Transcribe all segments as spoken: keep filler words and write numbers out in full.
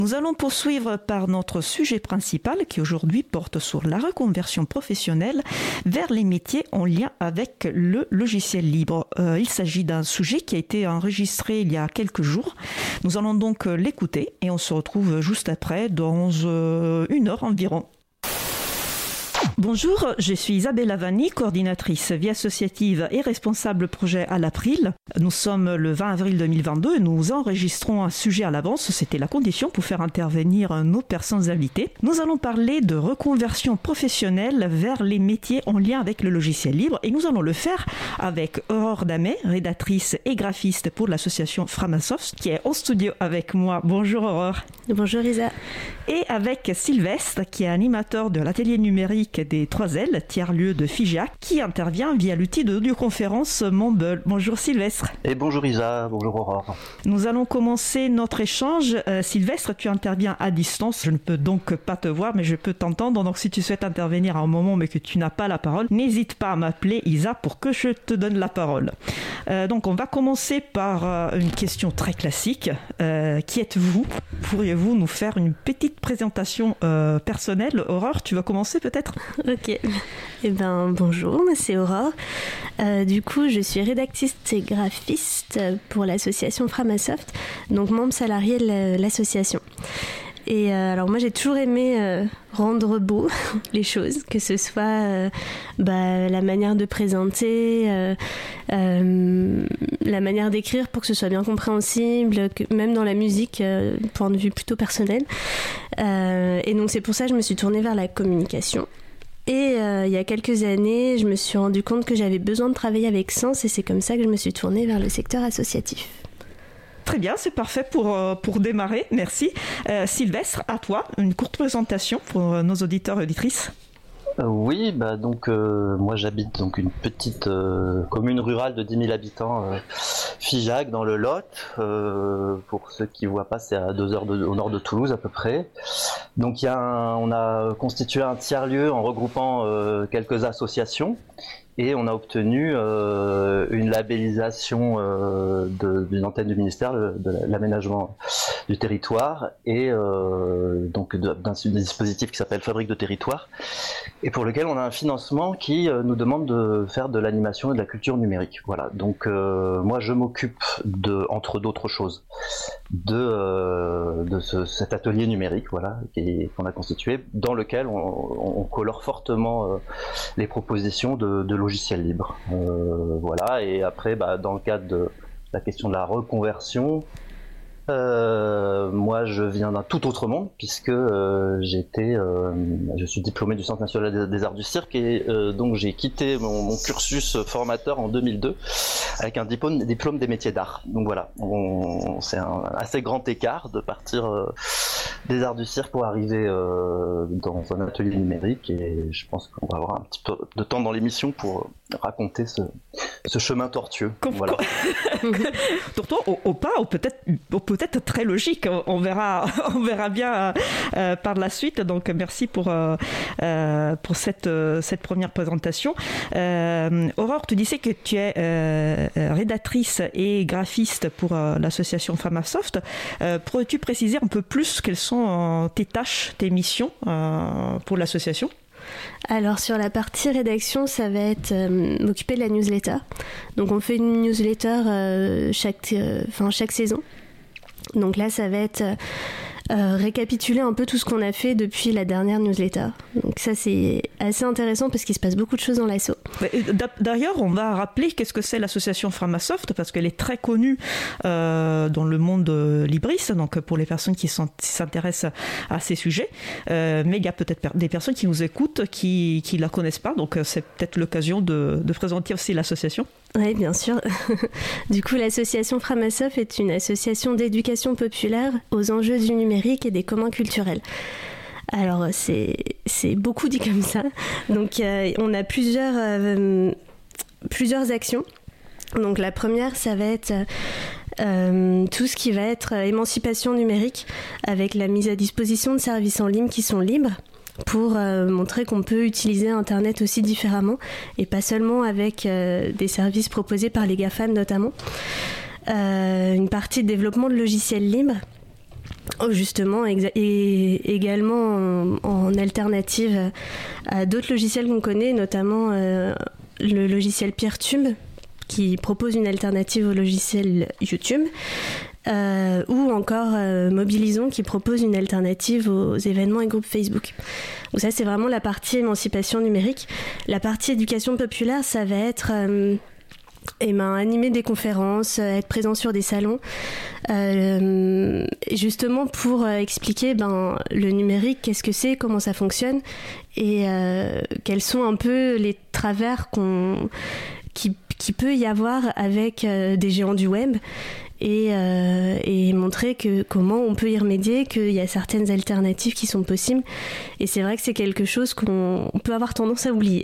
Nous allons poursuivre par notre sujet principal qui aujourd'hui porte sur la reconversion professionnelle vers les métiers en lien avec le logiciel libre. Euh, il s'agit d'un sujet qui a été enregistré il y a quelques jours. Nous allons donc l'écouter et on se retrouve juste après dans euh, une heure environ. Bonjour, je suis Isabelle Lavani, coordinatrice vie associative et responsable projet à l'April. Nous sommes le vingt avril deux mille vingt-deux et nous enregistrons un sujet à l'avance. C'était la condition pour faire intervenir nos personnes invitées. Nous allons parler de reconversion professionnelle vers les métiers en lien avec le logiciel libre et nous allons le faire avec Aurore Damet, rédactrice et graphiste pour l'association Framasoft, qui est en studio avec moi. Bonjour Aurore. Bonjour Isa. Et avec Sylvestre, qui est animateur de l'atelier numérique des trois L, tiers-lieu de Figeac, qui intervient via l'outil d'audioconférence Mumble. Bonjour Sylvestre. Et bonjour Isa, bonjour Aurore. Nous allons commencer notre échange. Euh, Sylvestre, tu interviens à distance. Je ne peux donc pas te voir, mais je peux t'entendre. Donc si tu souhaites intervenir à un moment, mais que tu n'as pas la parole, n'hésite pas à m'appeler Isa pour que je te donne la parole. Euh, donc on va commencer par euh, une question très classique. Euh, qui êtes-vous ? Pourriez-vous nous faire une petite présentation euh, personnelle ? Aurore, tu vas commencer peut-être ? Ok. Eh ben bonjour, c'est Aurore. Euh, du coup, je suis rédactrice et graphiste pour l'association Framasoft, donc membre salarié de l'association. Et euh, alors moi j'ai toujours aimé euh, rendre beau les choses, que ce soit euh, bah, la manière de présenter, euh, euh, la manière d'écrire pour que ce soit bien compréhensible, que, même dans la musique, euh, point de vue plutôt personnel. Euh, et donc c'est pour ça que je me suis tournée vers la communication. Et euh, il y a quelques années, je me suis rendu compte que j'avais besoin de travailler avec sens et c'est comme ça que je me suis tournée vers le secteur associatif. Très bien, c'est parfait pour, pour démarrer, merci. Euh, Sylvestre, à toi, une courte présentation pour nos auditeurs et auditrices. Euh, oui, bah donc euh, moi j'habite donc une petite euh, commune rurale de dix mille habitants, euh, Figeac dans le Lot. Euh, pour ceux qui ne voient pas, c'est à deux heures de, au nord de Toulouse à peu près. Donc il y a un, on a constitué un tiers-lieu en regroupant euh, quelques associations. Et on a obtenu euh, une labellisation euh, de, d'une antenne du ministère de, de l'aménagement du territoire et euh, donc d'un, d'un dispositif qui s'appelle Fabrique de territoire et pour lequel on a un financement qui euh, nous demande de faire de l'animation et de la culture numérique. Voilà. Donc euh, moi je m'occupe de, entre d'autres choses, de, euh, de ce, cet atelier numérique, voilà, qui, qu'on a constitué, dans lequel on, on colore fortement euh, les propositions de, de logiciels libres. Euh, voilà, et après, bah, dans le cadre de la question de la reconversion, euh, moi je viens d'un tout autre monde, puisque euh, j'étais, euh, je suis diplômé du Centre national des, des arts du cirque, et euh, donc j'ai quitté mon, mon cursus formateur en deux mille deux avec un diplôme, diplôme des métiers d'art. Donc voilà, on, c'est un assez grand écart de partir euh, des arts du cirque pour arriver euh, dans un atelier numérique, et je pense qu'on va avoir un petit peu de temps dans l'émission pour raconter ce, ce chemin tortueux. Comme voilà. Tortueux ou, ou pas, ou peut-être, ou peut-être très logique. On verra, on verra bien euh, par la suite. Donc merci pour euh, euh, pour cette euh, cette première présentation. Euh, Aurore, tu disais que tu es euh, rédactrice et graphiste pour euh, l'association Framasoft. Euh, pourrais-tu préciser un peu plus quelles sont euh, tes tâches, tes missions euh, pour l'association ? Alors sur la partie rédaction, ça va être euh, m'occuper de la newsletter. Donc on fait une newsletter euh, chaque, euh, enfin, chaque saison. Donc là, ça va être euh, euh, récapituler un peu tout ce qu'on a fait depuis la dernière newsletter. Donc ça, c'est assez intéressant parce qu'il se passe beaucoup de choses dans l'asso. D'ailleurs, on va rappeler qu'est-ce que c'est l'association Framasoft parce qu'elle est très connue euh, dans le monde libriste, donc pour les personnes qui, sont, qui s'intéressent à ces sujets. Euh, mais il y a peut-être des personnes qui nous écoutent qui ne la connaissent pas, donc c'est peut-être l'occasion de, de présenter aussi l'association. Oui, bien sûr. Du coup, l'association Framasoft est une association d'éducation populaire aux enjeux du numérique et des communs culturels. Alors, c'est, c'est beaucoup dit comme ça. Donc, euh, on a plusieurs, euh, plusieurs actions. Donc, la première, ça va être euh, tout ce qui va être émancipation numérique avec la mise à disposition de services en ligne qui sont libres, pour euh, montrer qu'on peut utiliser Internet aussi différemment et pas seulement avec euh, des services proposés par les GAFAM notamment. Euh, une partie de développement de logiciels libres Justement, exa- et également en, en alternative à d'autres logiciels qu'on connaît, notamment euh, le logiciel Peertube, qui propose une alternative au logiciel YouTube, euh, ou encore euh, Mobilisons, qui propose une alternative aux événements et groupes Facebook. Donc ça, c'est vraiment la partie émancipation numérique. La partie éducation populaire, ça va être... Euh, Et ben, animer des conférences, être présent sur des salons, euh, justement pour euh, expliquer ben, le numérique, qu'est-ce que c'est, comment ça fonctionne, et euh, quels sont un peu les travers qu'on, qui, qui peut y avoir avec euh, des géants du web, et, euh, et montrer que, comment on peut y remédier, qu'il y a certaines alternatives qui sont possibles. Et c'est vrai que c'est quelque chose qu'on on peut avoir tendance à oublier.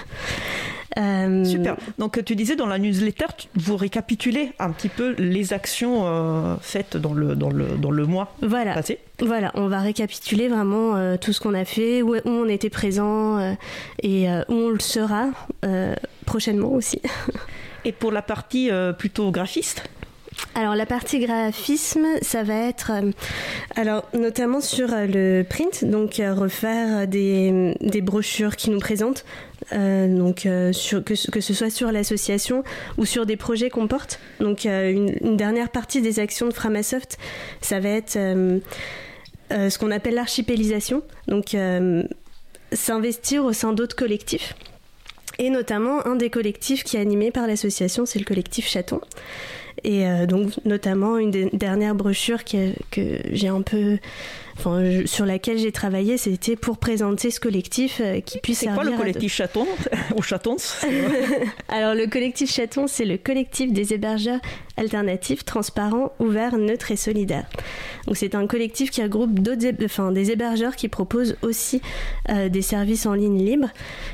Euh... Super. Donc tu disais dans la newsletter, vous récapitulez un petit peu les actions euh, faites dans le, dans, le, dans le mois voilà. passé. Voilà, on va récapituler vraiment euh, tout ce qu'on a fait, où, où on était présent euh, et euh, où on le sera euh, prochainement aussi. Et pour la partie euh, plutôt graphiste ? Alors la partie graphisme, ça va être euh, alors notamment sur euh, le print, donc euh, refaire des, des brochures qui nous présentent, euh, donc euh, sur, que, que ce soit sur l'association ou sur des projets qu'on porte. Donc euh, une, une dernière partie des actions de Framasoft, ça va être euh, euh, ce qu'on appelle l'archipélisation, donc euh, s'investir au sein d'autres collectifs. Et notamment un des collectifs qui est animé par l'association, c'est le collectif Chaton. Et euh, donc notamment une des dernières brochures que, que j'ai un peu, enfin, je, sur laquelle j'ai travaillé, c'était pour présenter ce collectif euh, qui puisse c'est servir. C'est quoi le collectif de... Chaton ou Chatons? Alors le collectif Chaton, c'est le collectif des hébergeurs alternatifs, transparents, ouverts, neutres et solidaires. Donc c'est un collectif qui regroupe d'autres, enfin, des hébergeurs qui proposent aussi euh, des services en ligne libres.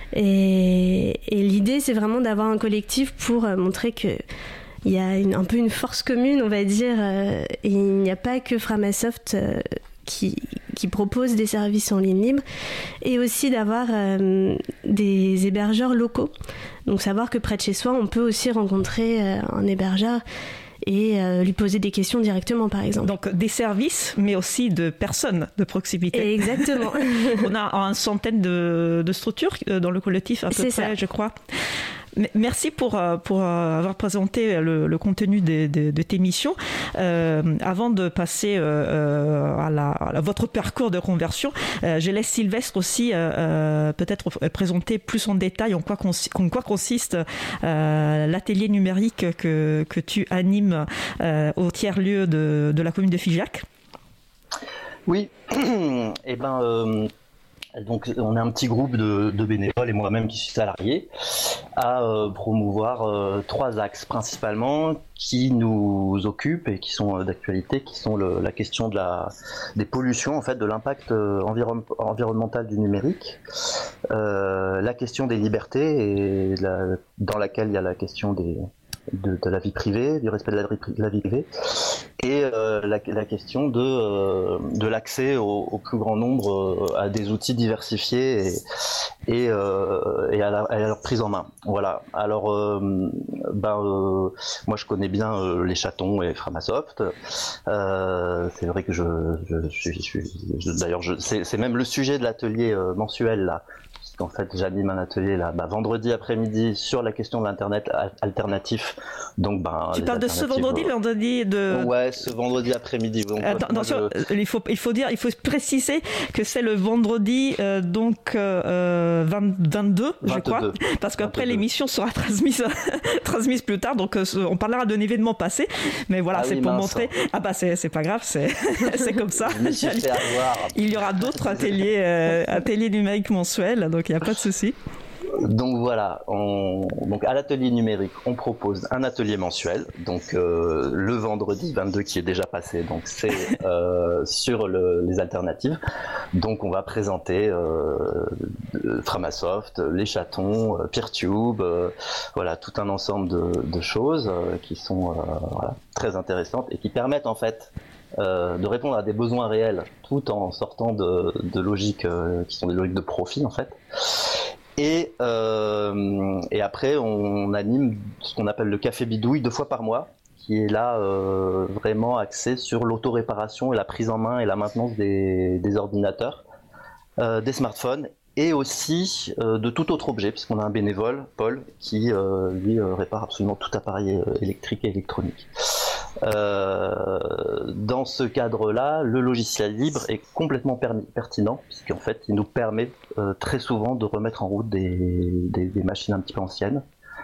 Et, et l'idée, c'est vraiment d'avoir un collectif pour euh, montrer que il y a une, un peu une force commune, on va dire, euh, et il n'y a pas que Framasoft euh, qui, qui propose des services en ligne libre, et aussi d'avoir euh, des hébergeurs locaux. Donc savoir que près de chez soi, on peut aussi rencontrer euh, un hébergeur et euh, lui poser des questions directement, par exemple. Donc des services, mais aussi de personnes de proximité. Exactement. On a une centaine de, de structures dans le collectif, à peu C'est près, ça. Je crois. Merci pour, pour avoir présenté le, le contenu de, de, de tes missions. Euh, avant de passer euh, à, la, à votre parcours de conversion, euh, je laisse Sylvestre aussi euh, peut-être présenter plus en détail en quoi, consi- en quoi consiste euh, l'atelier numérique que, que tu animes euh, au tiers-lieu de, de la commune de Figeac. Oui, et eh ben... Euh... Donc on est un petit groupe de, de bénévoles et moi-même qui suis salarié à euh, promouvoir euh, trois axes principalement qui nous occupent et qui sont euh, d'actualité, qui sont le, la question de la, des pollutions, en fait, de l'impact euh, environ, environnemental du numérique, euh, la question des libertés et la, dans laquelle il y a la question des De, de la vie privée, du respect de la, de la vie privée, et euh, la, la question de, euh, de l'accès au, au plus grand nombre euh, à des outils diversifiés et, et, euh, et à, la, à leur prise en main. Voilà. Alors, euh, ben, euh, moi je connais bien euh, les Chatons et Framasoft. Euh, c'est vrai que je, je, je, je, je d'ailleurs, je, c'est, c'est même le sujet de l'atelier euh, mensuel là. En fait, j'anime un atelier là, bah, vendredi après-midi sur la question de l'internet alternatif. Donc, ben, tu parles de ce vendredi, le vendredi de. Ouais, ce vendredi après-midi. Donc, Attends, attention, je... il faut il faut dire, il faut préciser que c'est le vendredi euh, donc euh, vingt, vingt-deux, je vingt-deux, crois, parce qu'après vingt-deux. L'émission sera transmise transmise plus tard. Donc, euh, on parlera d'un événement passé, mais voilà, ah c'est oui, pour mince. montrer. Ah bah c'est c'est pas grave, c'est c'est comme ça. Je me suis fait avoir. Il y aura d'autres ateliers euh, ateliers numériques mensuels, donc il n'y a pas de souci. Donc voilà, on, donc à l'atelier numérique, on propose un atelier mensuel, donc euh, le vendredi vingt-deux qui est déjà passé, donc c'est euh, sur le, les alternatives. Donc on va présenter euh, Framasoft, les Chatons, euh, Peertube, euh, voilà tout un ensemble de, de choses euh, qui sont euh, voilà, très intéressantes et qui permettent en fait Euh, de répondre à des besoins réels tout en sortant de, de logiques euh, qui sont des logiques de profit en fait. Et, euh, et après on anime ce qu'on appelle le café bidouille deux fois par mois, qui est là euh, vraiment axé sur l'auto-réparation et la prise en main et la maintenance des, des ordinateurs, euh, des smartphones et aussi euh, de tout autre objet, puisqu'on a un bénévole, Paul, qui euh, lui euh, répare absolument tout appareil euh, électrique et électronique. Euh, dans ce cadre-là, le logiciel libre est complètement permis, pertinent, puisqu'en fait, il nous permet euh, très souvent de remettre en route des, des, des machines un petit peu anciennes.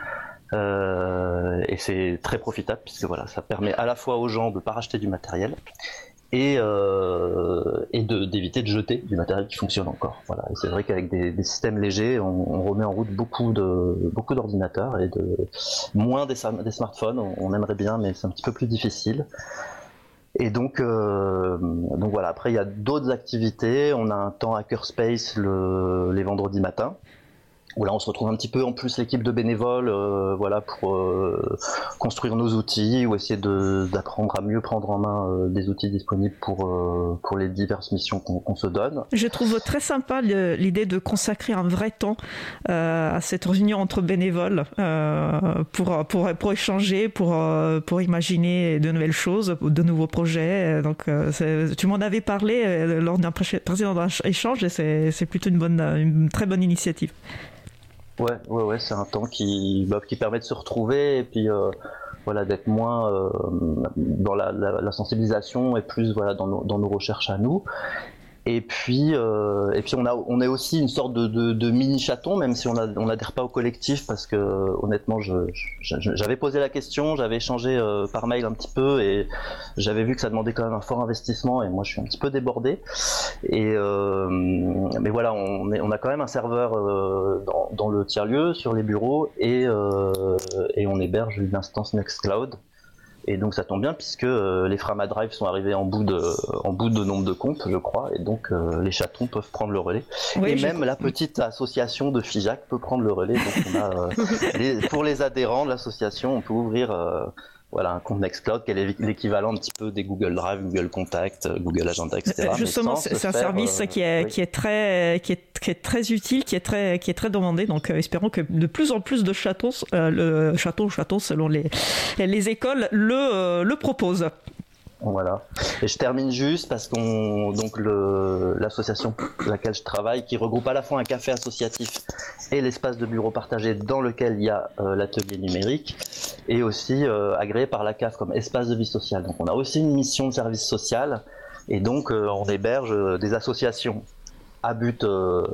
Euh, et c'est très profitable, puisque voilà, ça permet à la fois aux gens de ne pas racheter du matériel, et, euh, et de, d'éviter de jeter du matériel qui fonctionne encore. Voilà. Et c'est vrai qu'avec des, des systèmes légers, on, on remet en route beaucoup, de, beaucoup d'ordinateurs et de, moins des, des smartphones. On, on aimerait bien, mais c'est un petit peu plus difficile. Et donc, euh, donc voilà. Après, il y a d'autres activités. On a un temps hackerspace le, les vendredis matins, où là on se retrouve un petit peu en plus l'équipe de bénévoles euh, voilà, pour euh, construire nos outils ou essayer de, d'apprendre à mieux prendre en main euh, des outils disponibles pour, euh, pour les diverses missions qu'on, qu'on se donne. Je trouve très sympa le, l'idée de consacrer un vrai temps euh, à cette réunion entre bénévoles euh, pour, pour, pour échanger, pour, euh, pour imaginer de nouvelles choses, de nouveaux projets. Donc, euh, c'est, tu m'en avais parlé euh, lors d'un précédent échange et c'est, c'est plutôt une, bonne, une très bonne initiative. Ouais, ouais, ouais, c'est un temps qui, bah, qui permet de se retrouver et puis euh, voilà, d'être moins euh, dans la, la, la sensibilisation et plus voilà, dans, nos, dans nos recherches à nous. Et puis, euh, et puis on a, on est aussi une sorte de, de, de mini chaton, même si on a, on n'adhère pas au collectif, parce que honnêtement, je, je, j'avais posé la question, j'avais échangé euh, par mail un petit peu, et j'avais vu que ça demandait quand même un fort investissement, et moi je suis un petit peu débordé. Et euh, mais voilà, on, est, on a quand même un serveur euh, dans, dans le tiers-lieu sur les bureaux, et, euh, et on héberge une instance Nextcloud. Et donc ça tombe bien puisque euh, les Framadrive sont arrivés en bout de en bout de nombre de comptes, je crois, et donc euh, les chatons peuvent prendre le relais. Oui, et même la petite association de Figeac peut prendre le relais. Donc on a euh, les, pour les adhérents de l'association, on peut ouvrir euh, voilà un compte Nextcloud qui est l'équivalent un petit peu des Google Drive, Google Contact, Google Agenda, et cetera. Justement, c'est, c'est un faire, service euh, qui est oui. qui est très qui est, qui est très utile, qui est très qui est très demandé. Donc euh, espérons que de plus en plus de chatons, euh, le chaton chaton selon les les écoles le euh, le proposent. Voilà. Et je termine juste parce qu'on donc le l'association pour laquelle je travaille, qui regroupe à la fois un café associatif et l'espace de bureau partagé dans lequel il y a euh, l'atelier numérique, et aussi euh, agréé par la C A F comme espace de vie sociale. Donc on a aussi une mission de service social, et donc euh, on héberge euh, des associations à but euh,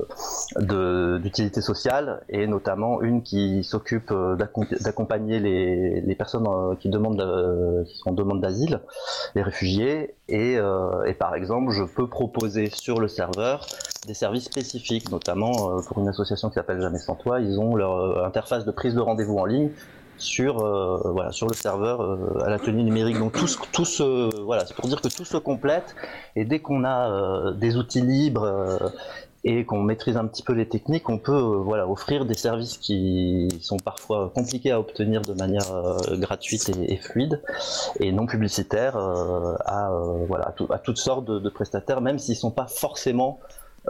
de, d'utilité sociale, et notamment une qui s'occupe euh, d'accompagner les, les personnes euh, qui, demandent, euh, qui sont en demande d'asile, les réfugiés, et, euh, et par exemple je peux proposer sur le serveur des services spécifiques, notamment euh, pour une association qui s'appelle Jamais sans toi, ils ont leur euh, interface de prise de rendez-vous en ligne sur euh, voilà sur le serveur euh, à l'atelier numérique. Donc tout, tout se voilà, c'est pour dire que tout se complète, et dès qu'on a euh, des outils libres euh, et qu'on maîtrise un petit peu les techniques, on peut euh, voilà offrir des services qui sont parfois compliqués à obtenir de manière euh, gratuite et, et fluide et non publicitaire euh, à euh, voilà à, tout, à toutes sortes de, de prestataires, même s'ils sont pas forcément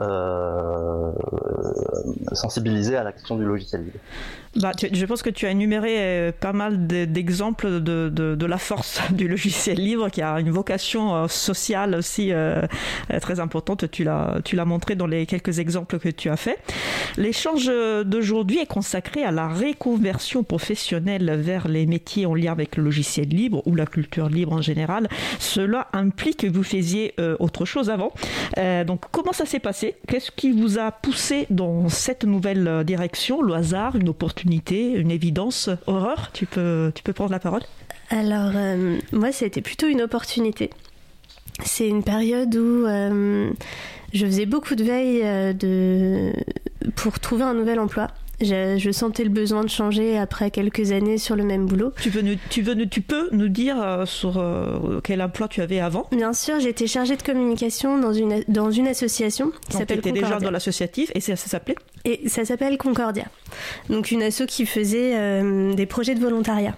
Euh, sensibilisés à la question du logiciel libre. Bah, tu, je pense que tu as énuméré pas mal de, d'exemples de, de, de la force du logiciel libre, qui a une vocation euh, sociale aussi euh, très importante. Tu l'as, tu l'as montré dans les quelques exemples que tu as fait. L'échange d'aujourd'hui est consacré à la reconversion professionnelle vers les métiers en lien avec le logiciel libre ou la culture libre en général. Cela implique que vous faisiez euh, autre chose avant. Euh, donc, comment ça s'est passé ? Qu'est-ce qui vous a poussé dans cette nouvelle direction ? Le hasard, une opportunité, une évidence ? Aurore, tu peux, tu peux prendre la parole ? Alors, euh, moi, c'était plutôt une opportunité. C'est une période où euh, je faisais beaucoup de veille euh, de... pour trouver un nouvel emploi. Je, je sentais le besoin de changer après quelques années sur le même boulot. Tu peux nous, tu veux, tu peux nous dire euh, sur euh, quel emploi tu avais avant ? Bien sûr, j'étais chargée de communication dans une, dans une association qui Donc, s'appelle Concordia. Tu étais déjà dans l'associatif, et ça, ça s'appelait ? Et ça s'appelle Concordia. Donc une asso qui faisait euh, des projets de volontariat,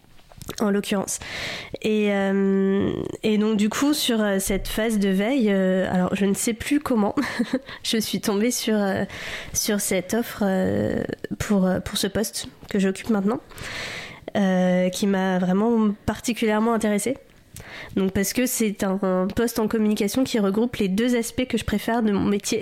en l'occurrence. Et, euh, et donc du coup, sur cette phase de veille, euh, alors je ne sais plus comment, je suis tombée sur, euh, sur cette offre euh, pour, pour ce poste que j'occupe maintenant. euh, qui m'a vraiment particulièrement intéressée. Donc parce que c'est un, un poste en communication qui regroupe les deux aspects que je préfère de mon métier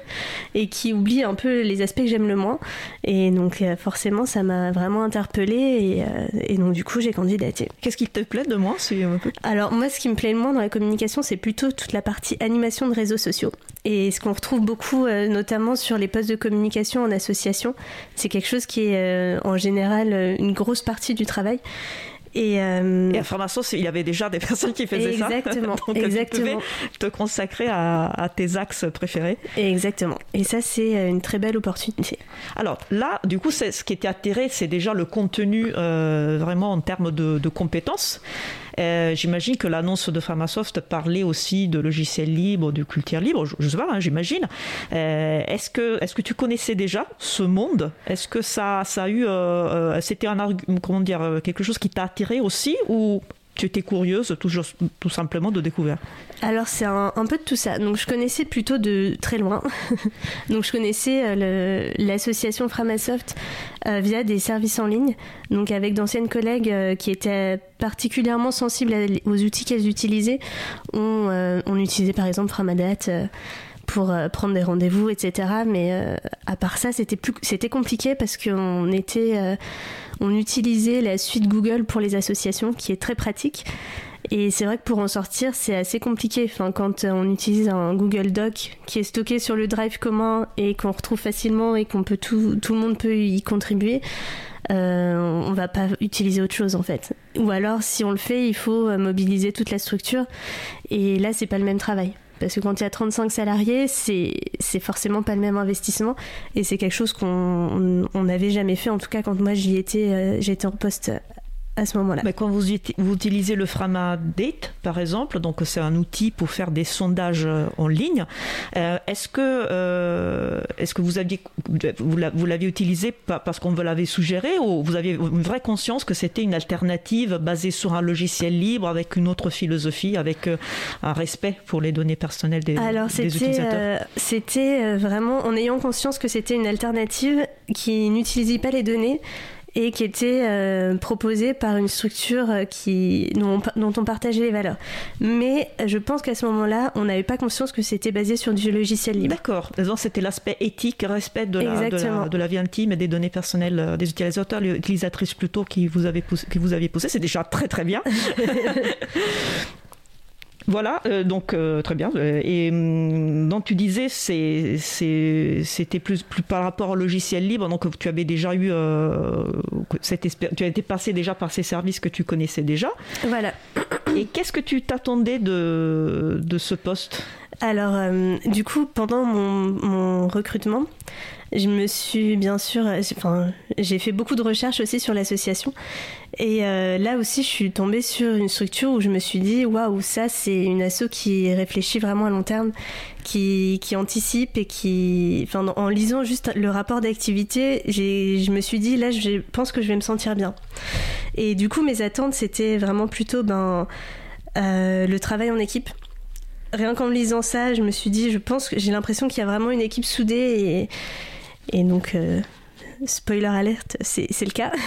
et qui oublie un peu les aspects que j'aime le moins. Et donc forcément ça m'a vraiment interpellée et, euh, et donc du coup j'ai candidaté. Qu'est-ce qui te plaît de moins si... Alors moi ce qui me plaît le moins dans la communication c'est plutôt toute la partie animation de réseaux sociaux. Et ce qu'on retrouve beaucoup euh, notamment sur les postes de communication en association, c'est quelque chose qui est euh, en général une grosse partie du travail. Et, euh... et à Framasoft, il y avait déjà des personnes qui faisaient exactement, ça. Donc exactement. tu pouvais te consacrer à, à tes axes préférés. Exactement. Et ça, c'est une très belle opportunité. Alors là, du coup, c'est, ce qui était attiré, c'est déjà le contenu euh, vraiment en termes de, de compétences. Euh, j'imagine que l'annonce de Framasoft parlait aussi de logiciels libres, de culture libre, je ne sais pas, hein, j'imagine. Euh, est-ce que, est-ce que tu connaissais déjà ce monde ? Est-ce que ça, ça a eu, euh, euh, c'était un, comment dire, quelque chose qui t'a attiré aussi, ou tu étais curieuse tout, tout simplement de découvrir ? Alors c'est un, un peu de tout ça. Donc je connaissais plutôt de très loin. Donc je connaissais euh, le, l'association Framasoft euh, via des services en ligne. Donc avec d'anciennes collègues euh, qui étaient particulièrement sensibles à, aux outils qu'elles utilisaient. On, euh, on utilisait par exemple Framadat euh, pour euh, prendre des rendez-vous, et cetera. Mais euh, à part ça, c'était plus, c'était compliqué parce qu'on était, euh, on utilisait la suite Google pour les associations, qui est très pratique. Et c'est vrai que pour en sortir, c'est assez compliqué. Enfin, quand on utilise un Google Doc qui est stocké sur le drive commun et qu'on retrouve facilement et qu'on peut tout, tout le monde peut y contribuer, euh, on va pas utiliser autre chose en fait. Ou alors, si on le fait, il faut mobiliser toute la structure. Et là, c'est pas le même travail. Parce que quand il y a trente-cinq salariés, c'est, c'est forcément pas le même investissement. Et c'est quelque chose qu'on n'avait jamais fait. En tout cas, quand moi j'y étais, euh, j'étais en poste à ce moment-là. Mais quand vous, vous utilisez le Framadat, par exemple, donc c'est un outil pour faire des sondages en ligne, euh, est-ce que, euh, est-ce que vous, aviez, vous l'aviez utilisé parce qu'on vous l'avait suggéré, ou vous aviez une vraie conscience que c'était une alternative basée sur un logiciel libre avec une autre philosophie, avec un respect pour les données personnelles des, Alors, des c'était, utilisateurs euh, c'était vraiment en ayant conscience que c'était une alternative qui n'utilisait pas les données et qui était euh, proposée par une structure qui, dont, on, dont on partageait les valeurs. Mais je pense qu'à ce moment-là, on n'avait pas conscience que c'était basé sur du logiciel libre. D'accord. Donc, c'était l'aspect éthique, respect de la, de, la, de la vie intime et des données personnelles des utilisateurs, les utilisatrices plutôt, qui vous avez poussé, qui vous aviez poussé. C'est déjà très très bien. Voilà, euh, donc euh, très bien. Et euh, donc tu disais, c'est, c'est, c'était plus, plus par rapport au logiciel libre. Donc tu avais déjà eu, euh, cette espé- tu as été passé déjà par ces services que tu connaissais déjà. Voilà. Et qu'est-ce que tu t'attendais de, de ce poste ? Alors, euh, du coup, pendant mon, mon recrutement, je me suis bien sûr, enfin, j'ai fait beaucoup de recherches aussi sur l'association. Et euh, là aussi, je suis tombée sur une structure où je me suis dit, waouh, ça, c'est une asso qui réfléchit vraiment à long terme, qui, qui anticipe et qui, enfin, en lisant juste le rapport d'activité, j'ai, je me suis dit, là, je pense que je vais me sentir bien. Et du coup, mes attentes, c'était vraiment plutôt, ben, euh, le travail en équipe. Rien qu'en lisant ça, je me suis dit, je pense que j'ai l'impression qu'il y a vraiment une équipe soudée et, et donc, euh, spoiler alerte, c'est, c'est le cas.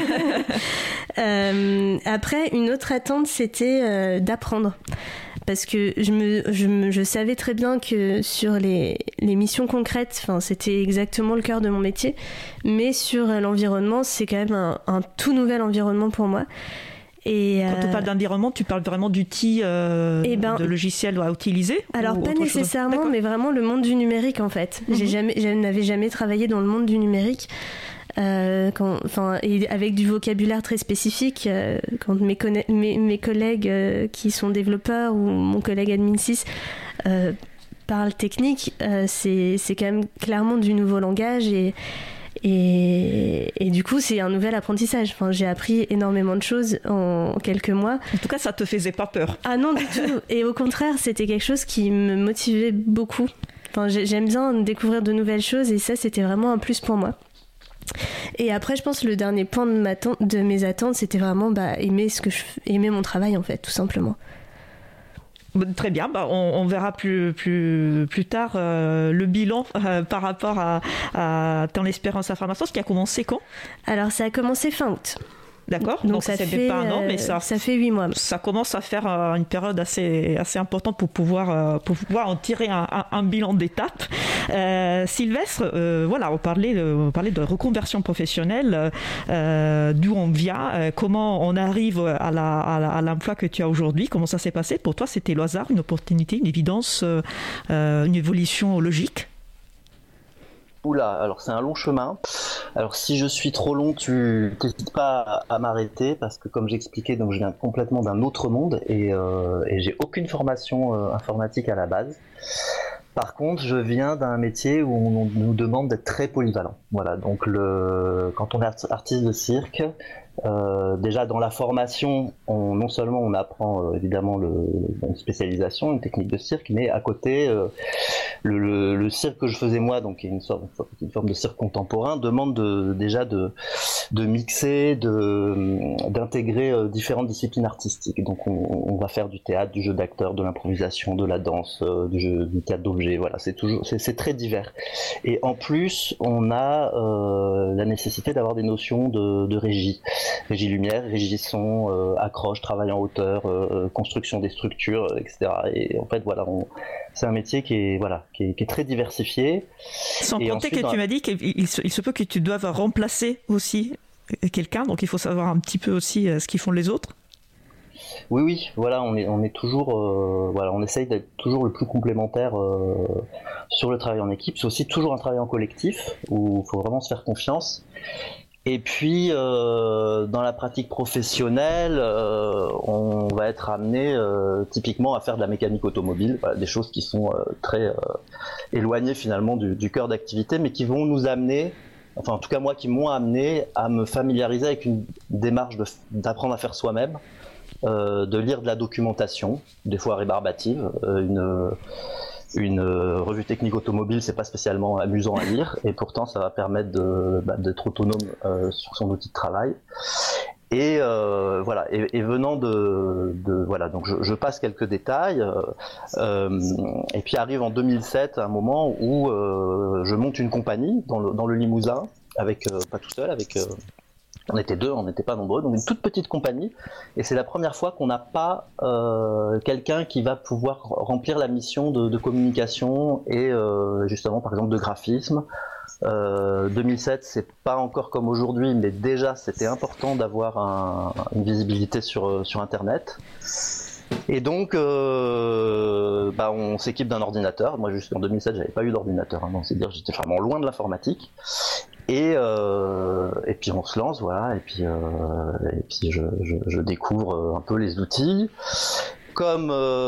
euh, après, une autre attente, c'était euh, d'apprendre. Parce que je, me, je, me, je savais très bien que sur les, les missions concrètes, c'était exactement le cœur de mon métier, mais sur l'environnement, c'est quand même un, un tout nouvel environnement pour moi. Et Quand euh... tu parles d'environnement, tu parles vraiment d'outils, euh, ben, de logiciels à utiliser ? Alors pas nécessairement, mais vraiment le monde du numérique en fait. Mm-hmm. J'ai jamais, je n'avais jamais travaillé dans le monde du numérique. Euh, quand, enfin, et avec du vocabulaire très spécifique. Euh, quand mes, conna- mes, mes collègues euh, qui sont développeurs ou mon collègue admin six euh, parlent technique, euh, c'est, c'est quand même clairement du nouveau langage et Et, et du coup, c'est un nouvel apprentissage. Enfin, j'ai appris énormément de choses en quelques mois. En tout cas, ça te faisait pas peur ? Ah non, du tout. Et au contraire, c'était quelque chose qui me motivait beaucoup. Enfin, j'aime bien découvrir de nouvelles choses et ça, c'était vraiment un plus pour moi. Et après, je pense que le dernier point de, ma t- de mes attentes, c'était vraiment bah, aimer, ce que je, aimer mon travail, en fait, tout simplement. Très bien, bah on, on verra plus, plus, plus tard euh, le bilan euh, par rapport à, à ton expérience à Framasoft qui a commencé quand ? Alors ça a commencé fin août. D'accord. Donc, Donc ça, ça fait pas un an, mais ça, ça fait huit mois. Ça commence à faire euh, une période assez, assez importante pour pouvoir, euh, pour pouvoir en tirer un, un, un bilan d'étape. Euh, Sylvestre, euh, voilà, on parlait, de, on parlait de reconversion professionnelle, euh, d'où on vient, euh, comment on arrive à, la, à, la, à l'emploi que tu as aujourd'hui, comment ça s'est passé. Pour toi, c'était le hasard, une opportunité, une évidence, euh, euh, une évolution logique? Oula, alors c'est un long chemin. Alors si je suis trop long, tu n'hésites pas à, à m'arrêter parce que comme j'expliquais, donc je viens complètement d'un autre monde et, euh, et j'ai aucune formation euh, informatique à la base. Par contre, je viens d'un métier où on nous demande d'être très polyvalent. Voilà, donc le, quand on est artiste de cirque, euh, déjà dans la formation, on, non seulement on apprend euh, évidemment le, une spécialisation, une technique de cirque, mais à côté, euh, le, le, le cirque que je faisais moi, donc qui est une, sorte, une forme de cirque contemporain, demande de, déjà de, de mixer, de, d'intégrer euh, différentes disciplines artistiques. Donc on, on va faire du théâtre, du jeu d'acteur, de l'improvisation, de la danse, euh, du, jeu, du théâtre d'objets. Voilà, c'est toujours, c'est, c'est très divers. Et en plus, on a euh, la nécessité d'avoir des notions de, de régie. Régie lumière, régie son, euh, accroche, travail en hauteur, euh, construction des structures, et cetera. Et en fait, voilà, on, c'est un métier qui est, voilà, qui est, qui est très diversifié. Sans et compter ensuite, que tu m'as dit qu'il il se, il se peut que tu doives remplacer aussi quelqu'un, donc il faut savoir un petit peu aussi ce qu'ils font les autres. Oui, oui, voilà, on est, on est toujours, euh, voilà, on essaye d'être toujours le plus complémentaire euh, sur le travail en équipe. C'est aussi toujours un travail en collectif où il faut vraiment se faire confiance. Et puis, euh, dans la pratique professionnelle, euh, on va être amené euh, typiquement à faire de la mécanique automobile, voilà, des choses qui sont euh, très euh, éloignées finalement du, du cœur d'activité, mais qui vont nous amener, enfin en tout cas moi, qui m'ont amené à me familiariser avec une démarche de, d'apprendre à faire soi-même, euh, de lire de la documentation, des fois rébarbative, euh, une... Une euh, revue technique automobile, c'est pas spécialement amusant à lire, et pourtant ça va permettre de, bah, d'être autonome euh, sur son outil de travail. Et euh, voilà. Et, et venant de, de voilà, donc je, je passe quelques détails. Euh, euh, et puis arrive en deux mille sept un moment où euh, je monte une compagnie dans le dans le Limousin, avec euh, pas tout seul, avec euh, on était deux, on n'était pas nombreux, donc une toute petite compagnie, et c'est la première fois qu'on n'a pas euh, quelqu'un qui va pouvoir remplir la mission de, de communication et euh, justement par exemple de graphisme. Euh, deux mille sept, c'est pas encore comme aujourd'hui, mais déjà c'était important d'avoir un, une visibilité sur, sur Internet. Et donc, euh, bah, on s'équipe d'un ordinateur. Moi, jusqu'en deux mille sept, j'avais pas eu d'ordinateur, hein, donc c'est dire j'étais vraiment loin de l'informatique. Et, euh, et puis on se lance, voilà, et puis, euh, et puis je, je, je découvre un peu les outils. Comme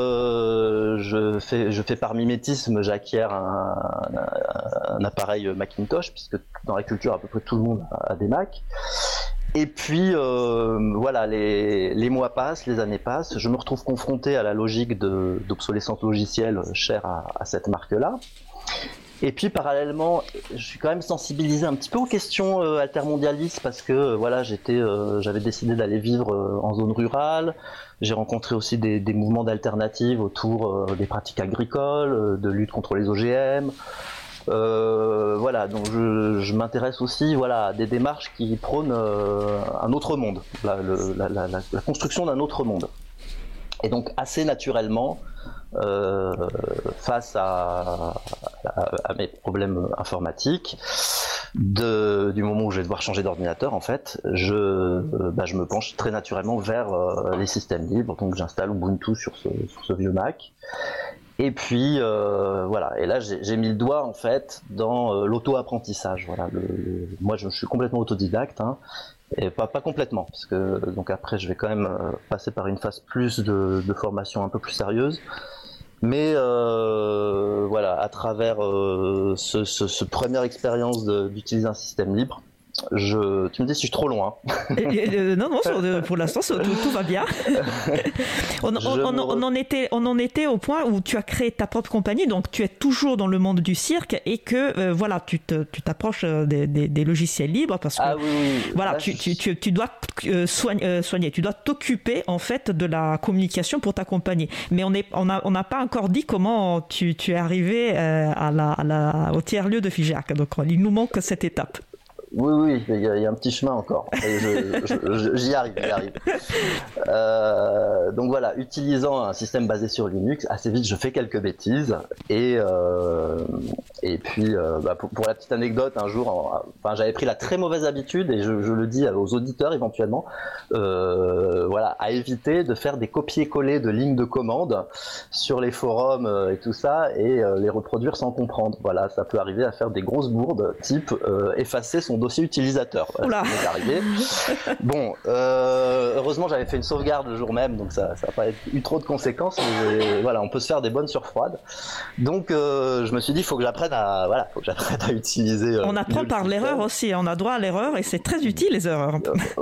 euh, je, fais, je fais par mimétisme, j'acquiers un, un, un appareil Macintosh, puisque dans la culture, à peu près tout le monde a des Macs. Et puis, euh, voilà, les, les mois passent, les années passent, je me retrouve confronté à la logique de, d'obsolescence logicielle chère à, à cette marque-là. Et puis parallèlement, je suis quand même sensibilisé un petit peu aux questions euh, altermondialistes parce que euh, voilà, j'étais, euh, j'avais décidé d'aller vivre euh, en zone rurale. J'ai rencontré aussi des, des mouvements d'alternatives autour euh, des pratiques agricoles, euh, de lutte contre les O G M. Euh, voilà, donc je, je m'intéresse aussi, voilà, à des démarches qui prônent euh, un autre monde, la, le, la, la, la construction d'un autre monde. Et donc assez naturellement, euh, face à, à, à mes problèmes informatiques, de, du moment où je vais devoir changer d'ordinateur, en fait, je, euh, bah, je me penche très naturellement vers euh, les systèmes libres. Donc j'installe Ubuntu sur ce, sur ce vieux Mac. Et puis euh, voilà. Et là, j'ai, j'ai mis le doigt en fait dans euh, l'auto-apprentissage. Voilà. Le, le, moi, je, je suis complètement autodidacte. Hein. Et pas, pas complètement, parce que donc après je vais quand même euh, passer par une phase plus de, de formation un peu plus sérieuse. Mais euh, voilà, à travers euh, ce, ce, ce première expérience de, d'utiliser un système libre, je, tu me dis si je suis trop loin. euh, non, non, pour l'instant tout, tout va bien. on, on, on, on, en était, on en était au point où tu as créé ta propre compagnie, donc tu es toujours dans le monde du cirque et que euh, voilà, tu, te, tu t'approches des, des, des logiciels libres parce que ah, oui, oui. voilà, Là, tu, je... tu, tu, tu dois euh, soigner, euh, soigner, tu dois t'occuper en fait de la communication pour ta compagnie. Mais on est, on a, on n'a pas encore dit comment tu, tu es arrivé euh, à la, à la, au tiers-lieu de Figeac. Donc il nous manque cette étape. Oui, oui, il y, a, il y a un petit chemin encore. Et je, je, je, j'y arrive, j'y arrive. Euh, donc voilà, utilisant un système basé sur Linux, assez vite je fais quelques bêtises. Et, euh, et puis, euh, bah, pour, pour la petite anecdote, un jour, en, enfin, j'avais pris la très mauvaise habitude, et je, je le dis aux auditeurs éventuellement, euh, voilà, à éviter de faire des copier-coller de lignes de commande sur les forums et tout ça, et euh, les reproduire sans comprendre. Voilà, ça peut arriver à faire des grosses bourdes, type euh, effacer son dossier utilisateur. Voilà, ça m'est arrivé. Bon, euh, heureusement j'avais fait une sauvegarde le jour même, donc ça n'a pas eu trop de conséquences, mais voilà, on peut se faire des bonnes surfroides. Donc euh, je me suis dit, il faut que j'apprenne à, voilà, faut que j'apprenne à utiliser. Euh, on apprend par l'erreur aussi, on a droit à l'erreur, et c'est très utile les erreurs.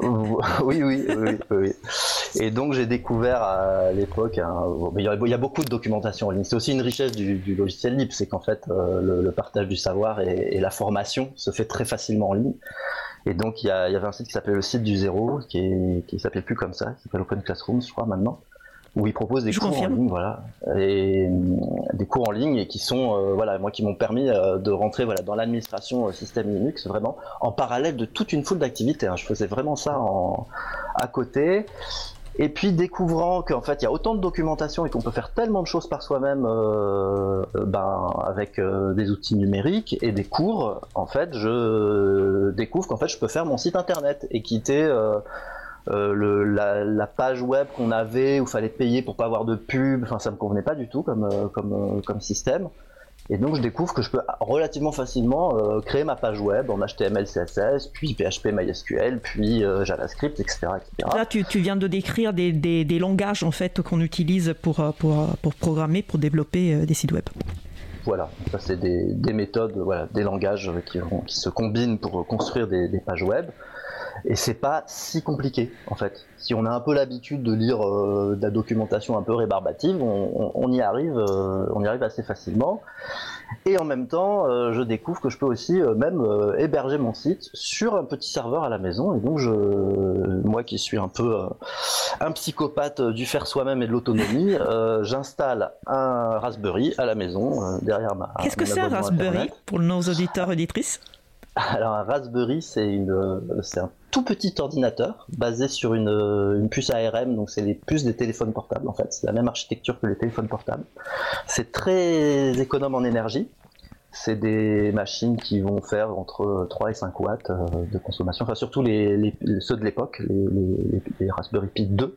oui, oui, oui, oui. Et donc j'ai découvert à l'époque, hein, il y a beaucoup de documentation en ligne. C'est aussi une richesse du, du logiciel libre, c'est qu'en fait euh, le, le partage du savoir et, et la formation se fait très facilement en ligne. Et donc il y, a, il y avait un site qui s'appelait le site du zéro, qui est, qui s'appelait plus comme ça, qui s'appelle Open Classroom, je crois maintenant, où ils proposent des je cours confirme. en ligne, voilà, et des cours en ligne et qui sont, euh, voilà, moi qui m'ont permis euh, de rentrer, voilà, dans l'administration euh, système Linux, vraiment en parallèle de toute une foule d'activités. Hein. Je faisais vraiment ça en, à côté. Et puis découvrant qu'en fait il y a autant de documentation et qu'on peut faire tellement de choses par soi-même euh, ben, avec euh, des outils numériques et des cours, en fait je découvre qu'en fait je peux faire mon site internet et quitter euh, euh, le, la, la page web qu'on avait où il fallait payer pour pas avoir de pub. Enfin ça me convenait pas du tout comme, euh, comme, euh, comme système. Et donc je découvre que je peux relativement facilement euh, créer ma page web en H T M L, C S S, puis P H P, MySQL, puis euh, JavaScript, et cetera, et cetera. Là, tu, tu viens de décrire des, des, des langages en fait qu'on utilise pour, pour, pour programmer, pour développer des sites web. Voilà, ça c'est des, des méthodes, voilà, des langages qui, qui se combinent pour construire des, des pages web. Et c'est pas si compliqué en fait. Si on a un peu l'habitude de lire euh, de la documentation un peu rébarbative, on, on, on y arrive, euh, on y arrive assez facilement. Et en même temps, euh, je découvre que je peux aussi euh, même euh, héberger mon site sur un petit serveur à la maison. Et donc, je, moi qui suis un peu euh, un psychopathe du faire soi-même et de l'autonomie, euh, j'installe un Raspberry à la maison euh, derrière ma. Qu'est-ce que c'est un Raspberry Internet. Pour nos auditeurs et auditrices? Alors un Raspberry, c'est, une, c'est un tout petit ordinateur basé sur une, une puce A R M, donc c'est les puces des téléphones portables en fait, c'est la même architecture que les téléphones portables. C'est très économe en énergie, c'est des machines qui vont faire entre trois et cinq watts de consommation, enfin surtout les, les, ceux de l'époque, les, les, les Raspberry Pi deux.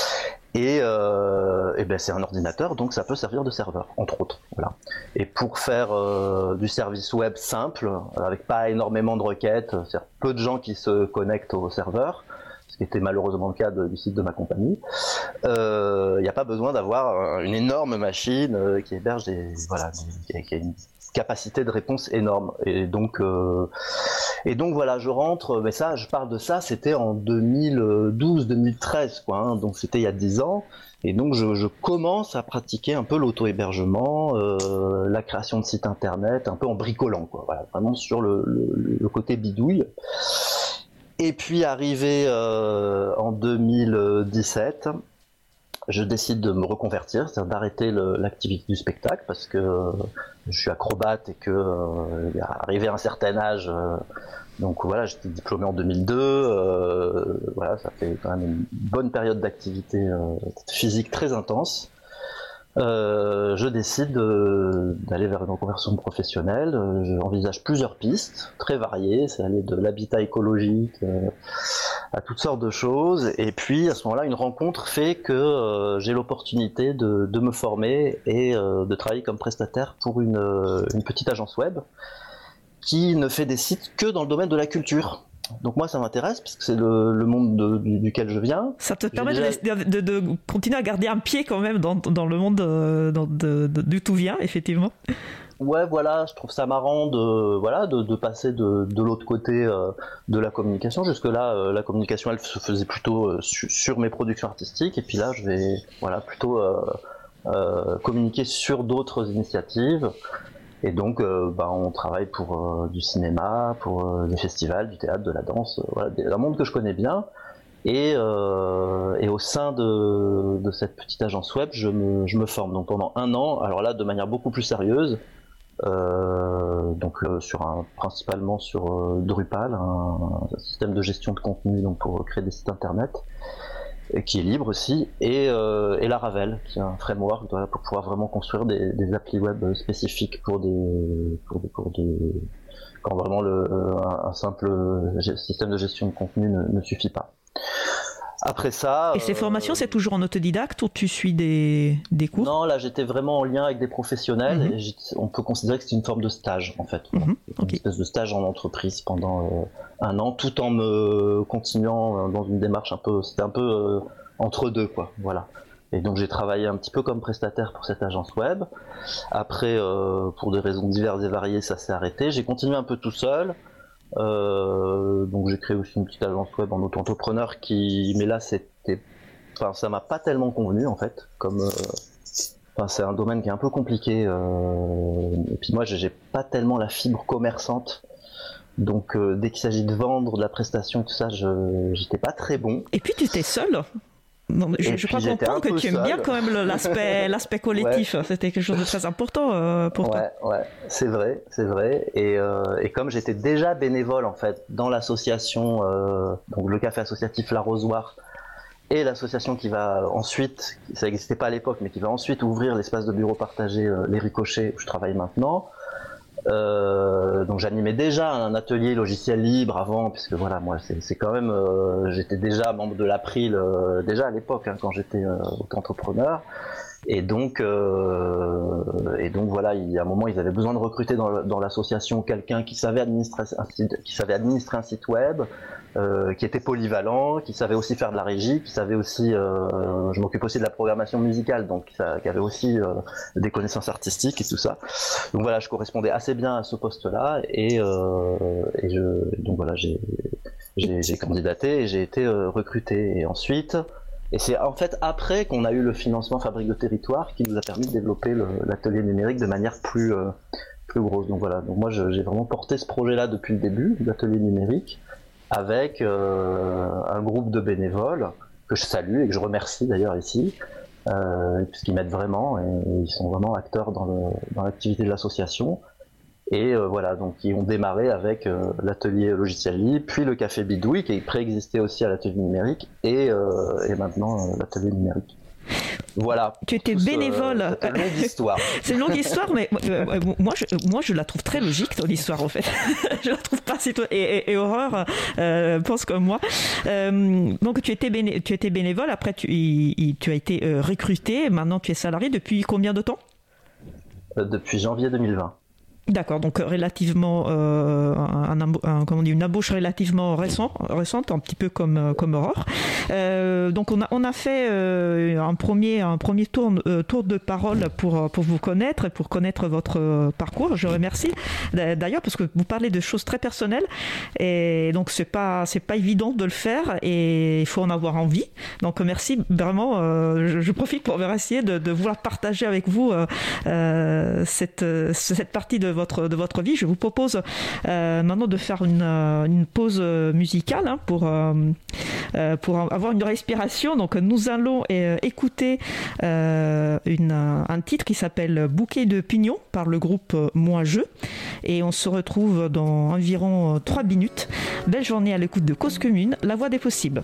Et, euh, et ben c'est un ordinateur, donc ça peut servir de serveur, entre autres. Voilà. Et pour faire euh, du service web simple, avec pas énormément de requêtes, c'est-à-dire peu de gens qui se connectent au serveur, ce qui était malheureusement le cas de, du site de ma compagnie, il euh, n'y a pas besoin d'avoir une énorme machine euh, qui héberge des, voilà, qui, qui a une capacité de réponse énorme. Et donc, euh, et donc voilà, je rentre, mais ça, je parle de ça, c'était en deux mille douze deux mille treize, quoi, hein, donc c'était il y a dix ans. Et donc je, je commence à pratiquer un peu l'auto-hébergement, euh, la création de sites internet, un peu en bricolant, quoi, voilà, vraiment sur le, le, le côté bidouille. Et puis arrivé euh, en deux mille dix-sept, je décide de me reconvertir, c'est-à-dire d'arrêter le, l'activité du spectacle parce que euh, je suis acrobate et que euh, arrivé à un certain âge, euh, donc voilà, j'étais diplômé en deux mille deux, euh, voilà, ça fait quand même une bonne période d'activité euh, physique très intense. Euh, je décide de, d'aller vers une reconversion professionnelle. J'envisage plusieurs pistes très variées, c'est aller de l'habitat écologique euh, à toutes sortes de choses. Et puis à ce moment-là, une rencontre fait que euh, j'ai l'opportunité de, de me former et euh, de travailler comme prestataire pour une, une petite agence web qui ne fait des sites que dans le domaine de la culture. Donc moi ça m'intéresse parce que c'est le, le monde de, du, duquel je viens. Ça te permet déjà... de, de, de continuer à garder un pied quand même dans, dans le monde de, de, de, d'où tout vient, effectivement. Ouais, voilà, je trouve ça marrant de, voilà, de, de passer de, de l'autre côté euh, de la communication. Jusque-là, euh, la communication, elle se faisait plutôt euh, su, sur mes productions artistiques. Et puis là, je vais voilà, plutôt euh, euh, communiquer sur d'autres initiatives. Et donc, euh, bah, on travaille pour euh, du cinéma, pour euh, des festivals, du théâtre, de la danse, euh, voilà, un monde que je connais bien. Et, euh, et au sein de, de cette petite agence web, je me, je me forme. Donc pendant un an, alors là, de manière beaucoup plus sérieuse, Euh, donc euh, sur un, principalement sur euh, Drupal, un, un système de gestion de contenu donc pour créer des sites internet, et qui est libre aussi, et, euh, et Laravel, qui est un framework voilà, pour pouvoir vraiment construire des, des applis web spécifiques pour des, pour des, pour des quand vraiment le, un, un simple système de gestion de contenu ne, ne suffit pas. Après ça... Et ces euh, formations, c'est toujours en autodidacte ou tu suis des, des cours? Non, là j'étais vraiment en lien avec des professionnels, mm-hmm. et on peut considérer que c'est une forme de stage en fait. Mm-hmm. Une okay. espèce de stage en entreprise pendant euh, un an, tout en me continuant dans une démarche un peu... C'était un peu euh, entre deux, quoi, voilà. Et donc j'ai travaillé un petit peu comme prestataire pour cette agence web. Après, euh, pour des raisons diverses et variées, ça s'est arrêté. J'ai continué un peu tout seul. Euh, donc j'ai créé aussi une petite agence web en auto-entrepreneur qui, mais là c'était, enfin ça m'a pas tellement convenu en fait, comme, euh... enfin c'est un domaine qui est un peu compliqué. Euh... Et puis moi j'ai pas tellement la fibre commerçante, donc euh, dès qu'il s'agit de vendre, de la prestation, tout ça, je j'étais pas très bon. Et puis tu étais seul. Non, je, je crois comprendre que tu aimes seul. bien quand même l'aspect, l'aspect collectif. Ouais. C'était quelque chose de très important euh, pour ouais, toi. Ouais, c'est vrai, c'est vrai. Et, euh, et comme j'étais déjà bénévole en fait dans l'association, euh, donc le café associatif L'Arrosoir, et l'association qui va ensuite, ça n'existait pas à l'époque, mais qui va ensuite ouvrir l'espace de bureau partagé euh, Les Ricochets où je travaille maintenant. Euh, donc j'animais déjà un atelier logiciel libre avant, puisque voilà, moi c'est, c'est quand même, euh, j'étais déjà membre de l'April euh, déjà à l'époque hein, quand j'étais euh, auto-entrepreneur, et donc euh, et donc voilà, il y a un moment ils avaient besoin de recruter dans, dans l'association quelqu'un qui savait administrer un site, qui savait administrer un site web, euh, qui était polyvalent, qui savait aussi faire de la régie, qui savait aussi, euh, je m'occupe aussi de la programmation musicale, donc ça, qui avait aussi euh, des connaissances artistiques et tout ça. Donc voilà, je correspondais assez bien à ce poste-là, et, euh, et je, donc voilà, j'ai, j'ai, j'ai candidaté et j'ai été euh, recruté. Et ensuite, et c'est en fait après qu'on a eu le financement Fabrique de Territoire qui nous a permis de développer le, l'atelier numérique de manière plus euh, plus grosse. Donc voilà, donc moi je, j'ai vraiment porté ce projet-là depuis le début, l'atelier numérique, avec euh, un groupe de bénévoles que je salue et que je remercie d'ailleurs ici, euh, puisqu'ils m'aident vraiment et, et ils sont vraiment acteurs dans, le, dans l'activité de l'association. Et euh, voilà, donc ils ont démarré avec euh, l'atelier logiciel libre, puis le café Bidouille qui préexistait aussi à l'atelier numérique, et, euh, et maintenant euh, l'atelier numérique. Voilà. Tu étais bénévole. Euh, c'est une longue histoire. C'est une longue histoire, mais euh, moi, je, moi, je la trouve très logique, ton histoire, en fait. Je la trouve pas si toi. Et, et, et Aurore euh, pense comme moi. Euh, donc, tu étais, béné, tu étais bénévole, après, tu, y, tu as été euh, recruté, maintenant, tu es salarié depuis combien de temps ? euh, Depuis janvier deux mille vingt. D'accord, donc relativement, euh, un, un, un, comment on dit, une embauche relativement récent, récente, un petit peu comme, comme Aurore. Euh, donc on a, on a fait euh, un premier, un premier tour, euh, tour de parole pour, pour vous connaître et pour connaître votre parcours. Je remercie d'ailleurs parce que vous parlez de choses très personnelles et donc c'est pas, c'est pas évident de le faire et il faut en avoir envie. Donc merci vraiment, euh, je, je profite pour remercier de, de vouloir partager avec vous euh, cette, cette partie de votre, de votre vie. Je vous propose euh, maintenant de faire une, une pause musicale hein, pour, euh, pour avoir une respiration. Donc nous allons euh, écouter euh, une, un titre qui s'appelle Bouquet de Pignon par le groupe Moi Je, et on se retrouve dans environ trois minutes. Belle journée à l'écoute de Cause Commune, la voix des possibles.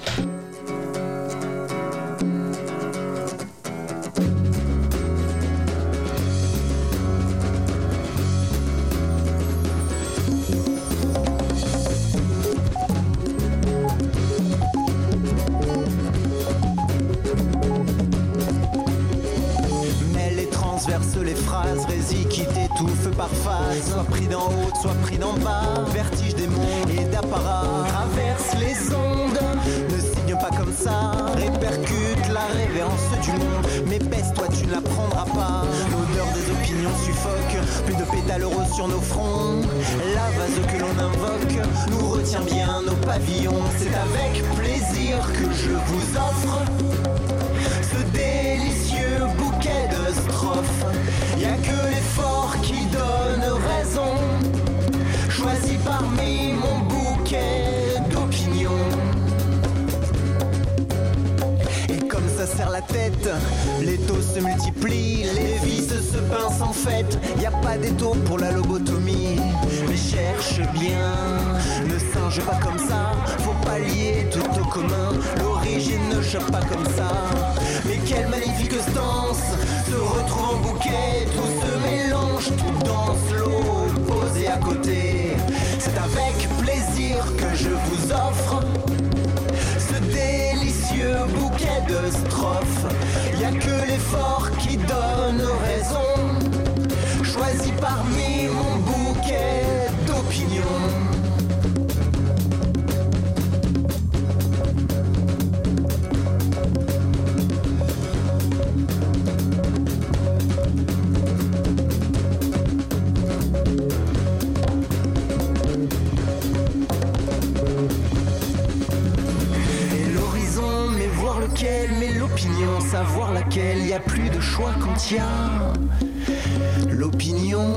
Les phrases, résis qui t'étouffent par phase. Soit pris d'en haut, soit pris d'en bas. Vertige des mondes et d'apparat. Traverse les ondes, ne signe pas comme ça. Répercute la révérence du monde. Mais baisse-toi, tu ne la prendras pas. L'odeur des opinions suffoque. Plus de pétales roses sur nos fronts. La vase que l'on invoque nous retient bien nos pavillons. C'est avec plaisir que je vous offre ce délicieux bouquet de strophes. Y'a que l'effort qui donne raison, choisi parmi mon bouquet d'opinions. Et comme ça sert la la tête. Les taux se multiplient, les vis se pincent en fait. Y a pas d'étau pour la lobotomie. Mais cherche bien, ne singe pas comme ça. Faut pas lier tout au commun. L'origine ne choque pas comme ça. Mais quelle magnifique stance, se retrouve en bouquet. Tout se mélange, tout danse, l'eau posée à côté. C'est avec plaisir que je vous offre ce délicieux bouquet de strophes. Y a que l'effort qui donne raison, choisi parmi mon bouquet d'opinions. Mais l'opinion, savoir laquelle, y a plus de choix quand y a l'opinion.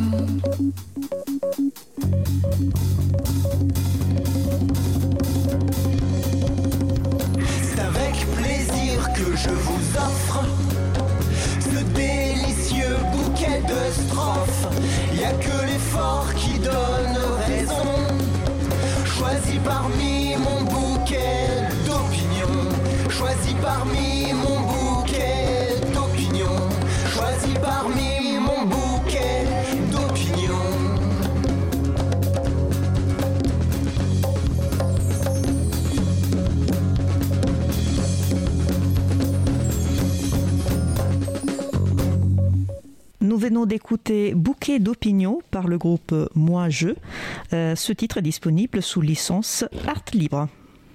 C'est avec plaisir que je vous offre ce délicieux bouquet de strophes. Y a que l'effort qui donne raison, choisi parmi mon bouquet d'opinion. Choisi parmi mon bouquet d'opinions. Choisi parmi mon bouquet d'opinions. Nous venons d'écouter Bouquet d'opinions par le groupe Moi Je. Euh, ce titre est disponible sous licence Art Libre.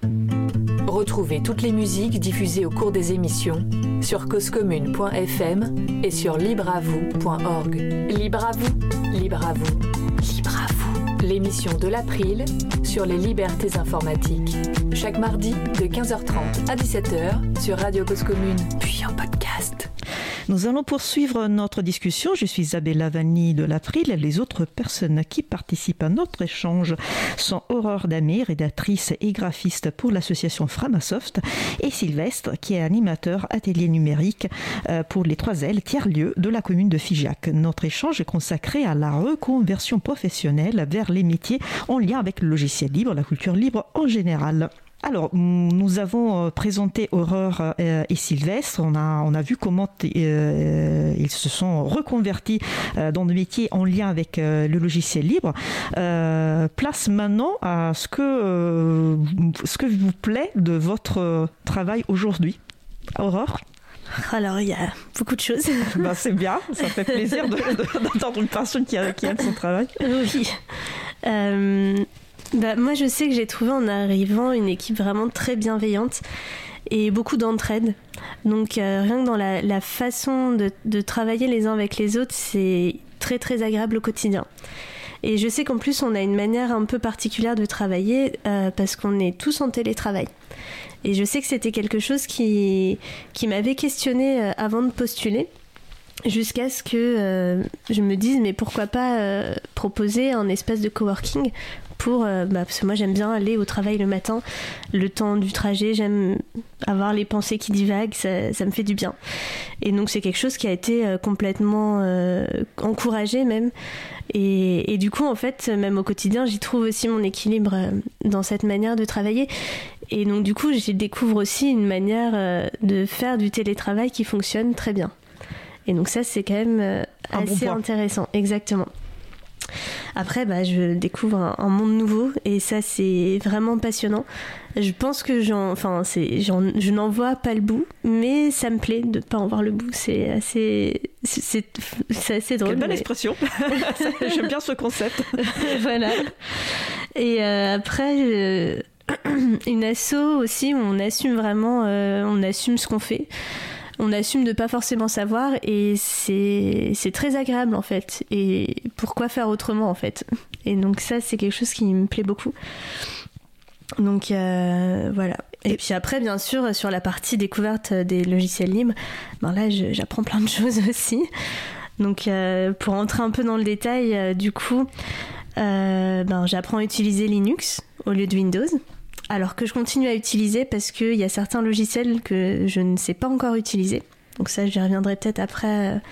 Retrouvez toutes les musiques diffusées au cours des émissions sur cause commune point f m et sur libre à vous point org. Libre à vous, libre à vous, libre à vous. L'émission de l'April sur les libertés informatiques. Chaque mardi de quinze heures trente à dix-sept heures sur Radio Cause Commune, puis en podcast. Nous allons poursuivre notre discussion. Je suis Isabella Vanni de l'April. Les autres personnes qui participent à notre échange sont Aurore Damé, rédactrice et graphiste pour l'association Framasoft, et Sylvestre, qui est animateur atelier numérique pour les trois L, tiers-lieu de la commune de Figeac. Notre échange est consacré à la reconversion professionnelle vers les métiers en lien avec le logiciel libre, la culture libre en général. Alors, nous avons présenté Aurore et Sylvestre. On a, on a vu comment euh, ils se sont reconvertis dans des métiers en lien avec le logiciel libre. Euh, place maintenant à ce que, euh, ce que vous plaît de votre travail aujourd'hui. Aurore ? Alors, il y a beaucoup de choses. Ben, c'est bien, ça fait plaisir de, de, d'entendre une personne qui, a, qui aime son travail. Oui. Euh... Bah, moi, je sais que j'ai trouvé en arrivant une équipe vraiment très bienveillante et beaucoup d'entraide. Donc, euh, rien que dans la, la façon de, de travailler les uns avec les autres, c'est très, très agréable au quotidien. Et je sais qu'en plus, on a une manière un peu particulière de travailler euh, parce qu'on est tous en télétravail. Et je sais que c'était quelque chose qui, qui m'avait questionnée euh, avant de postuler. Jusqu'à ce que euh, je me dise, mais pourquoi pas euh, proposer un espace de coworking pour, euh, bah, parce que moi j'aime bien aller au travail le matin, le temps du trajet, j'aime avoir les pensées qui divaguent, ça, ça me fait du bien. Et donc c'est quelque chose qui a été euh, complètement euh, encouragé même. Et, et du coup, en fait, même au quotidien, j'y trouve aussi mon équilibre euh, dans cette manière de travailler. Et donc du coup, j'y découvre aussi une manière euh, de faire du télétravail qui fonctionne très bien. Et donc ça, c'est quand même euh, assez bon intéressant. Exactement. Après, bah, je découvre un, un monde nouveau et ça, c'est vraiment passionnant. Je pense que j'en, enfin, c'est, j'en, je n'en vois pas le bout, mais ça me plaît de ne pas en voir le bout. C'est assez, c'est, c'est, c'est assez drôle. Quelle belle mais... expression. J'aime bien ce concept. Voilà. Et euh, après... Euh... une asso aussi où on assume vraiment, euh, on assume ce qu'on fait. On assume de pas forcément savoir et c'est, c'est très agréable en fait. Et pourquoi faire autrement en fait ? Et donc ça, c'est quelque chose qui me plaît beaucoup. Donc euh, voilà. Et puis après, bien sûr, sur la partie découverte des logiciels libres, ben là, je, j'apprends plein de choses aussi. Donc euh, pour entrer un peu dans le détail, euh, du coup, euh, ben, j'apprends à utiliser Linux au lieu de Windows. alors que je continue à utiliser parce qu'il y a certains logiciels que je ne sais pas encore utiliser. Donc ça, j'y reviendrai peut-être après.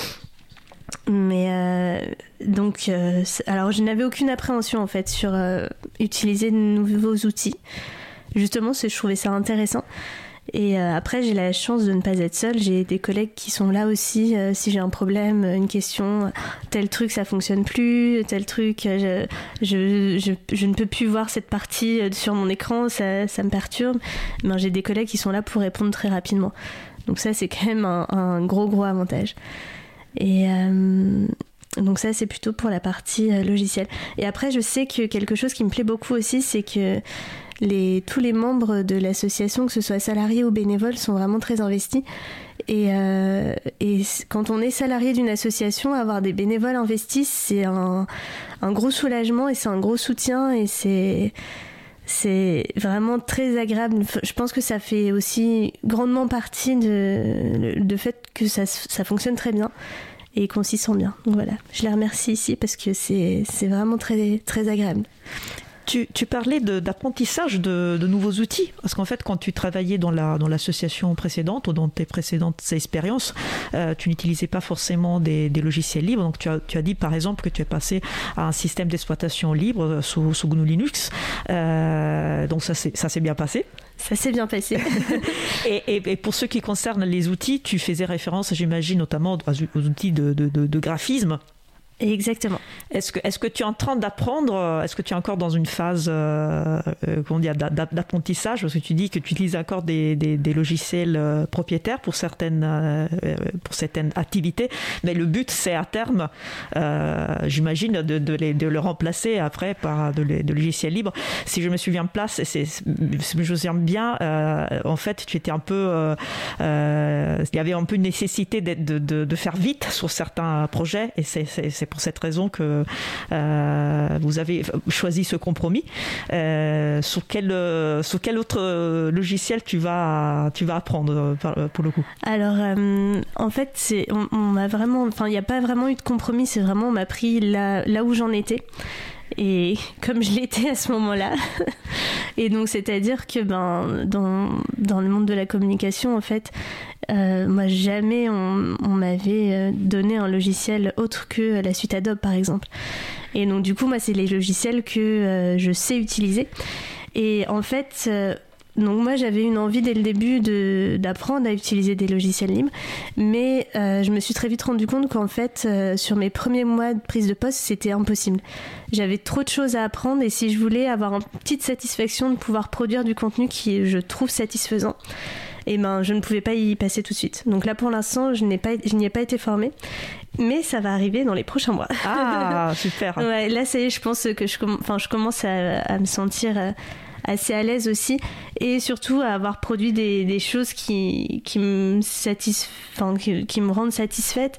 Mais euh, donc, euh, alors je n'avais aucune appréhension en fait sur euh, utiliser de nouveaux outils. Justement, parce que je trouvais ça intéressant. Et euh, après, j'ai la chance de ne pas être seule. J'ai des collègues qui sont là aussi. Euh, si j'ai un problème, une question, tel truc ça fonctionne plus, tel truc, je, je, je, je ne peux plus voir cette partie sur mon écran, ça, ça me perturbe. Ben, j'ai des collègues qui sont là pour répondre très rapidement. Donc ça, c'est quand même un, un gros gros avantage. Et euh, donc ça, c'est plutôt pour la partie euh, logicielle. Et après, je sais que quelque chose qui me plaît beaucoup aussi, c'est que Les, tous les membres de l'association, que ce soit salariés ou bénévoles, sont vraiment très investis. Et, euh, et quand on est salarié d'une association, avoir des bénévoles investis, c'est un, un gros soulagement et c'est un gros soutien et c'est, c'est vraiment très agréable. Je pense que ça fait aussi grandement partie de, de fait que ça, ça fonctionne très bien et qu'on s'y sent bien. Donc voilà, je les remercie ici parce que c'est, c'est vraiment très, très agréable. Tu, tu parlais de, d'apprentissage de, de nouveaux outils, parce qu'en fait, quand tu travaillais dans, la, dans l'association précédente ou dans tes précédentes expériences, euh, tu n'utilisais pas forcément des, des logiciels libres. Donc, tu as, tu as dit, par exemple, que tu es passé à un système d'exploitation libre sous, sous G N U Linux. Euh, donc, ça, c'est, ça s'est bien passé. Ça s'est bien passé. et, et, et pour ce qui concerne les outils, tu faisais référence, j'imagine, notamment aux outils de, de, de, de graphisme. Exactement. Est-ce que, est-ce que tu es en train d'apprendre, est-ce que tu es encore dans une phase euh, comment dire, d'apprentissage, parce que tu dis que tu utilises encore des, des, des logiciels euh, propriétaires pour certaines, euh, pour certaines activités, mais le but c'est à terme, euh, j'imagine, de, de, les, de le remplacer après par de, les, de logiciels libres. Si je me souviens place, c'est, c'est, je me souviens bien, euh, en fait tu étais un peu, euh, euh, il y avait un peu une nécessité de, de, de faire vite sur certains projets, et c'est, c'est, c'est pour cette raison que euh, vous avez choisi ce compromis. Euh, sur, quel, euh, sur quel autre logiciel tu vas, tu vas apprendre pour le coup ? Alors, euh, en fait, c'est, on, on m'a vraiment, enfin, il n'y a pas vraiment eu de compromis. C'est vraiment, on m'a pris là, là où j'en étais. Et comme je l'étais à ce moment-là. Et donc, c'est-à-dire que ben, dans, dans le monde de la communication, en fait, euh, moi, jamais on, on m'avait donné un logiciel autre que la suite Adobe, par exemple. Et donc, du coup, moi, c'est les logiciels que euh, je sais utiliser. Et en fait... Euh, Donc moi j'avais une envie dès le début de, d'apprendre à utiliser des logiciels libres, mais euh, je me suis très vite rendu compte qu'en fait euh, sur mes premiers mois de prise de poste c'était impossible. J'avais trop de choses à apprendre et si je voulais avoir une petite satisfaction de pouvoir produire du contenu qui je trouve satisfaisant, et ben je ne pouvais pas y passer tout de suite. Donc là pour l'instant je n'ai pas, je n'y ai pas été formée, mais ça va arriver dans les prochains mois. Ah super. Ouais, là ça y est, je pense que je, enfin, je commence à, à me sentir euh, assez à l'aise aussi et surtout à avoir produit des, des choses qui, qui, me satisf... enfin, qui, qui me rendent satisfaite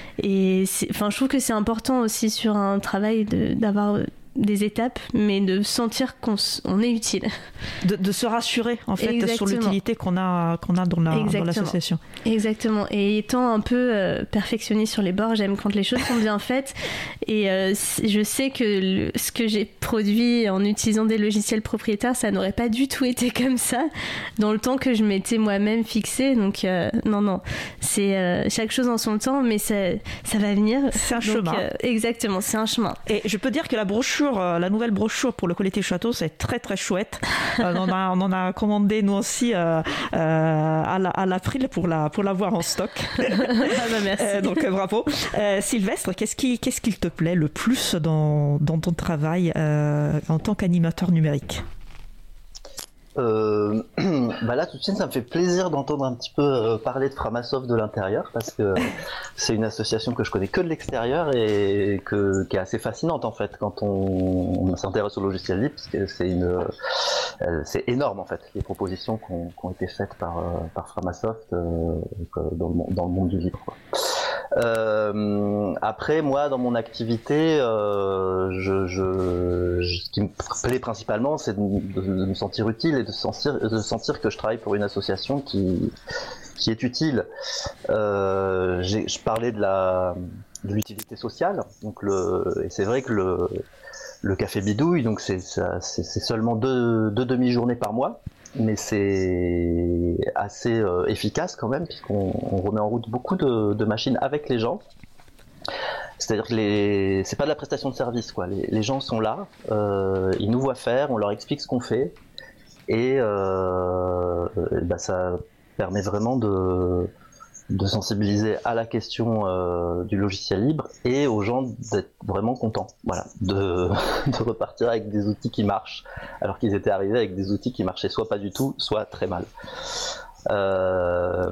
et enfin, je trouve que c'est important aussi sur un travail de, d'avoir des étapes mais de sentir qu'on on est utile, de, de se rassurer en fait. Exactement. Sur l'utilité qu'on a, qu'on a dans, la, dans l'association. Exactement. Et étant un peu euh, perfectionniste sur les bords, j'aime quand les choses sont bien faites et euh, je sais que le, ce que j'ai produit en utilisant des logiciels propriétaires, ça n'aurait pas du tout été comme ça dans le temps que je m'étais moi-même fixée. Donc euh, non, non, c'est euh, chaque chose en son temps, mais ça, ça va venir. C'est un Donc, chemin. Euh, exactement, c'est un chemin. Et je peux dire que la brochure la nouvelle brochure pour le collectif Château, c'est très très chouette. Euh, on, en a, on en a commandé nous aussi euh, euh, à, la, à l'April pour la pour l'avoir en stock. Ah bah merci. Euh, donc euh, bravo. Euh, Sylvestre, qu'est-ce qui qu'est-ce qu'il te plaît le plus dans dans ton travail euh, en tant qu'animateur numérique ? Euh, bah là tout de suite ça me fait plaisir d'entendre un petit peu euh, parler de Framasoft de l'intérieur parce que c'est une association que je connais que de l'extérieur et que, qui est assez fascinante en fait quand on, on s'intéresse au logiciel libre parce que c'est une euh, c'est énorme en fait les propositions qui ont, qui ont été faites par, euh, par Framasoft euh, dans, le, dans le monde du libre quoi. Euh, après, moi, dans mon activité, euh, je, je, je, ce qui me plaît principalement, c'est de, de, de me sentir utile et de sentir, de sentir que je travaille pour une association qui, qui est utile. Euh, j'ai, je parlais de la, de l'utilité sociale. Donc le, et c'est vrai que le, le café bidouille, donc c'est, ça, c'est, c'est seulement deux, deux demi-journées par mois, mais c'est assez euh, efficace quand même, puisqu'on on remet en route beaucoup de, de machines avec les gens. C'est-à-dire que les, c'est pas de la prestation de service, quoi. Les, les gens sont là, euh, ils nous voient faire, on leur explique ce qu'on fait, et euh, bah ça permet vraiment de de sensibiliser à la question euh, du logiciel libre et aux gens d'être vraiment contents, voilà, de, de repartir avec des outils qui marchent, alors qu'ils étaient arrivés avec des outils qui marchaient soit pas du tout, soit très mal. Euh,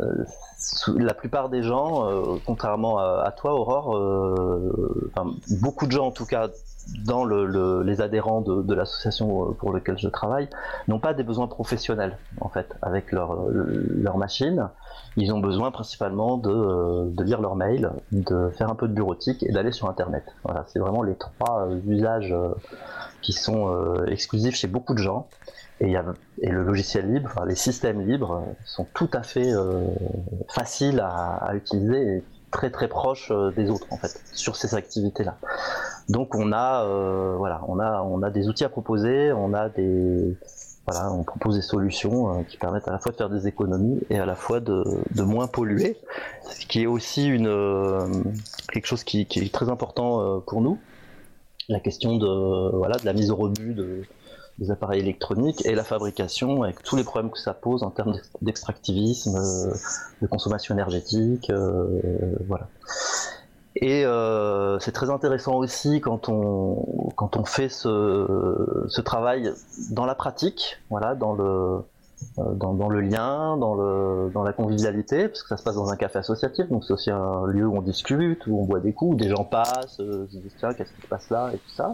la plupart des gens, euh, contrairement à, à toi, Aurore, euh, enfin, beaucoup de gens en tout cas, dans le, le, les adhérents de, de l'association pour laquelle je travaille, n'ont pas des besoins professionnels en fait avec leur, leur machine. Ils ont besoin principalement de, de lire leur mail, de faire un peu de bureautique et d'aller sur Internet. Voilà, c'est vraiment les trois usages qui sont euh, exclusifs chez beaucoup de gens. Et, il y a, et le logiciel libre, enfin, les systèmes libres sont tout à fait euh, faciles à, à utiliser et très très proches des autres en fait sur ces activités-là. Donc on a euh, voilà, on a on a des outils à proposer, on a des voilà, on propose des solutions euh, qui permettent à la fois de faire des économies et à la fois de, de moins polluer, ce qui est aussi une euh, quelque chose qui, qui est très important euh, pour nous. La question de voilà de la mise au rebut de des appareils électroniques et la fabrication avec tous les problèmes que ça pose en termes d'extractivisme, de consommation énergétique, euh, voilà. Et euh, c'est très intéressant aussi quand on quand on fait ce ce travail dans la pratique, voilà, dans le dans, dans le lien, dans le dans la convivialité, parce que ça se passe dans un café associatif, donc c'est aussi un lieu où on discute, où on boit des coups, où des gens passent, euh, se disent tiens qu'est-ce qui se passe là et tout ça.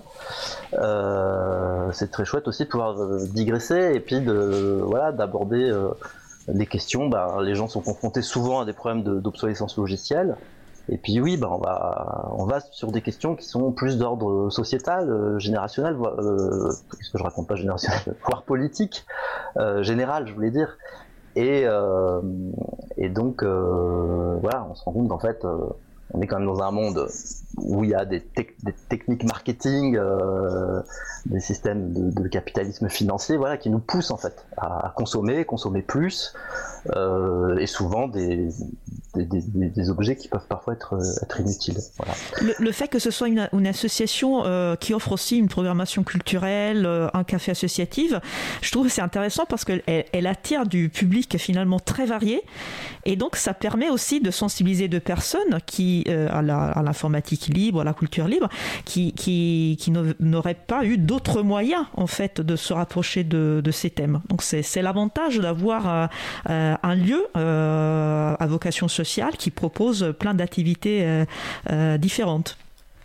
Euh, c'est très chouette aussi de pouvoir digresser et puis de voilà d'aborder euh, des questions. Ben, les gens sont confrontés souvent à des problèmes de, d'obsolescence logicielle. Et puis oui, ben on va on va sur des questions qui sont plus d'ordre sociétal, euh, générationnel, euh, ce que je raconte pas générationnel, voire politique, euh, général, je voulais dire. Et euh, et donc euh, voilà, on se rend compte qu'en fait euh, on est quand même dans un monde où il y a des, te- des techniques marketing, euh, des systèmes de, de capitalisme financier, voilà, qui nous poussent en fait à consommer, consommer plus, euh, et souvent des, des, des, des objets qui peuvent parfois être, être inutiles. Voilà. Le, le fait que ce soit une, une association euh, qui offre aussi une programmation culturelle, euh, un café associatif, je trouve que c'est intéressant parce qu'elle elle attire du public finalement très varié, et donc ça permet aussi de sensibiliser deux personnes qui euh, à, la, à l'informatique libre, à la culture libre, qui, qui, qui n'auraient pas eu d'autres moyens en fait de se rapprocher de, de ces thèmes. Donc c'est, c'est l'avantage d'avoir euh, euh, un lieu euh, à vocation sociale qui propose plein d'activités euh, euh, différentes.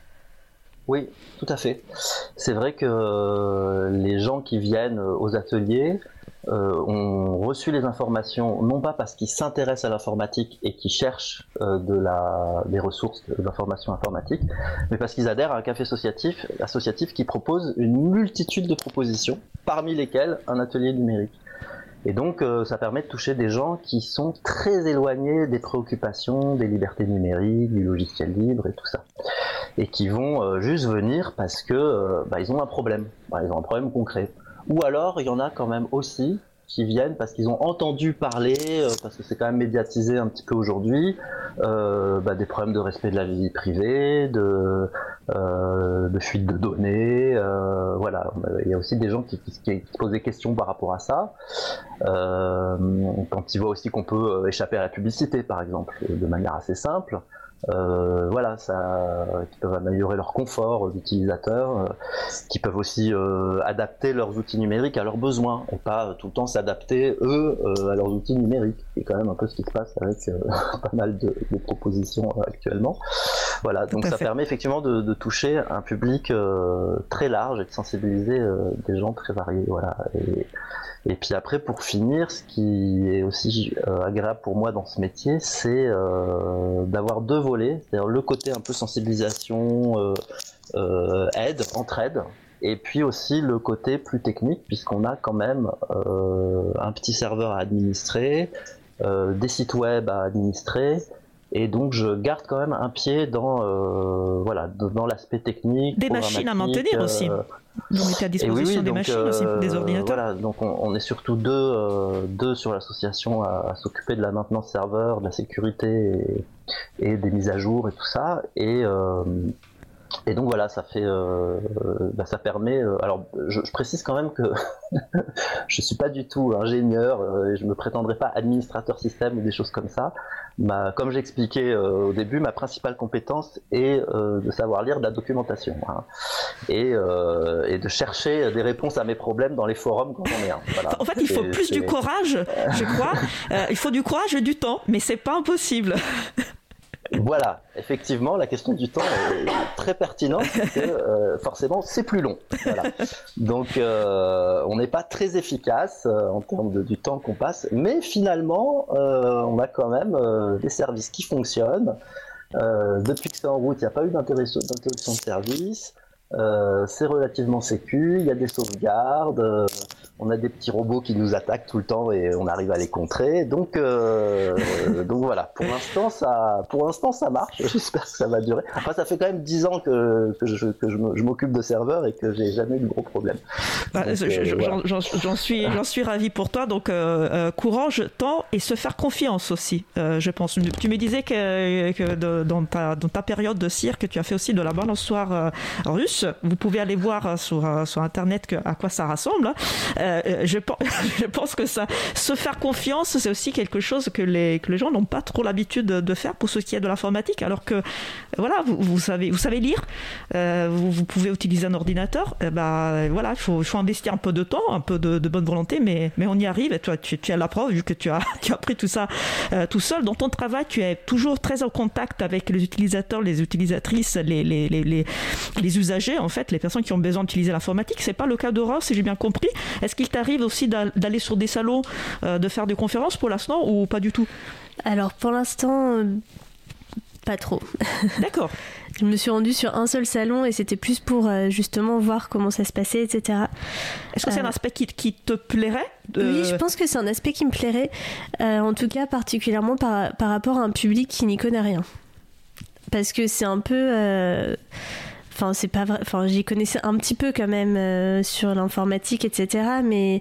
Oui, tout à fait. C'est vrai que euh, les gens qui viennent aux ateliers euh, ont reçu les informations, non pas parce qu'ils s'intéressent à l'informatique et qu'ils cherchent euh, de la, des ressources de l'information informatique, mais parce qu'ils adhèrent à un café associatif, associatif qui propose une multitude de propositions, parmi lesquelles un atelier numérique. Et donc euh, ça permet de toucher des gens qui sont très éloignés des préoccupations, des libertés numériques, du logiciel libre et tout ça. Et qui vont euh, juste venir parce que euh, bah, ils ont un problème, bah, ils ont un problème concret. Ou alors il y en a quand même aussi qui viennent parce qu'ils ont entendu parler, euh, parce que c'est quand même médiatisé un petit peu aujourd'hui, euh, bah, des problèmes de respect de la vie privée, de, euh, de fuite de données, euh, voilà. Il y a aussi des gens qui, qui, qui posent des questions par rapport à ça, euh, quand ils voient aussi qu'on peut échapper à la publicité, par exemple, de manière assez simple. Euh, voilà, ça, qui peuvent améliorer leur confort d'utilisateur, euh, qui peuvent aussi euh, adapter leurs outils numériques à leurs besoins et pas tout le temps s'adapter eux euh, à leurs outils numériques. C'est quand même un peu ce qui se passe avec euh, pas mal de, de propositions euh, actuellement. Voilà, donc ça fait. permet effectivement de, de toucher un public euh, très large et de sensibiliser euh, des gens très variés. Voilà. Et, Et puis après, pour finir, ce qui est aussi euh, agréable pour moi dans ce métier, c'est euh, d'avoir deux volets, c'est-à-dire le côté un peu sensibilisation, euh, euh, aide, entraide, et puis aussi le côté plus technique, puisqu'on a quand même euh, un petit serveur à administrer, euh, des sites web à administrer, Et donc je garde quand même un pied dans euh, voilà dans l'aspect technique. Des machines à maintenir euh, aussi. Donc mettez à disposition oui, oui, des donc, machines euh, aussi, des ordinateurs. Voilà, donc on, on est surtout deux, euh, deux sur l'association à, à s'occuper de la maintenance serveur, de la sécurité et, et des mises à jour et tout ça. Et euh, Et donc voilà, ça fait, euh, bah ça permet. Euh, alors, je, je précise quand même que je suis pas du tout ingénieur euh, et je me prétendrai pas administrateur système ou des choses comme ça. Ma, comme j'expliquais euh, au début, ma principale compétence est euh, de savoir lire de la documentation hein, et, euh, et de chercher des réponses à mes problèmes dans les forums quand j'en ai un. Voilà. En fait, il faut plus c'est... du courage, je crois. Euh, il faut du courage et du temps, mais c'est pas impossible. Voilà, effectivement, la question du temps est très pertinente parce que euh, forcément c'est plus long. Voilà. Donc euh, on n'est pas très efficace euh, en termes de, du temps qu'on passe, mais finalement euh, on a quand même euh, des services qui fonctionnent. Euh, depuis que c'est en route, il n'y a pas eu d'interruption de service. Euh, c'est relativement sécu, il y a des sauvegardes, euh, on a des petits robots qui nous attaquent tout le temps et on arrive à les contrer. Donc, euh, donc voilà, pour l'instant ça, pour l'instant ça marche. J'espère que ça va durer. Après, ça fait quand même dix ans que que je que je, je m'occupe de serveurs et que j'ai jamais eu de gros problèmes. Bah, donc, je, euh, voilà. j'en, j'en suis j'en suis ravi pour toi. Donc euh, euh, courage, temps et se faire confiance aussi. Euh, je pense. Tu me disais que, que de, dans ta dans ta période de cirque, tu as fait aussi de la balançoire euh, russe. Vous pouvez aller voir sur, sur internet que, à quoi ça ressemble. Euh, je, je pense que ça, se faire confiance, c'est aussi quelque chose que les, que les gens n'ont pas trop l'habitude de, de faire pour ce qui est de l'informatique, alors que voilà, vous, vous, savez, vous savez lire, euh, vous, vous pouvez utiliser un ordinateur. Eh ben, voilà, il faut, faut investir un peu de temps, un peu de, de bonne volonté, mais, mais on y arrive. Et toi, tu, tu as la preuve, vu que tu as, tu as appris tout ça euh, tout seul. Dans ton travail, tu es toujours très en contact avec les utilisateurs, les utilisatrices, les, les, les, les, les usagers. En fait, les personnes qui ont besoin d'utiliser l'informatique. C'est pas le cas d'Aurore, si j'ai bien compris. Est-ce qu'il t'arrive aussi d'aller sur des salons, euh, de faire des conférences pour l'instant ou pas du tout? Alors pour l'instant, euh, pas trop. D'accord. Je me suis rendue sur un seul salon et c'était plus pour euh, justement voir comment ça se passait, et cetera. Est-ce que euh... c'est un aspect qui, qui te plairait de... Oui, je pense que c'est un aspect qui me plairait. Euh, en tout cas, particulièrement par, par rapport à un public qui n'y connaît rien. Parce que c'est un peu... Euh... Enfin, c'est pas vrai. Enfin, j'y connaissais un petit peu quand même euh, sur l'informatique, et cetera. Mais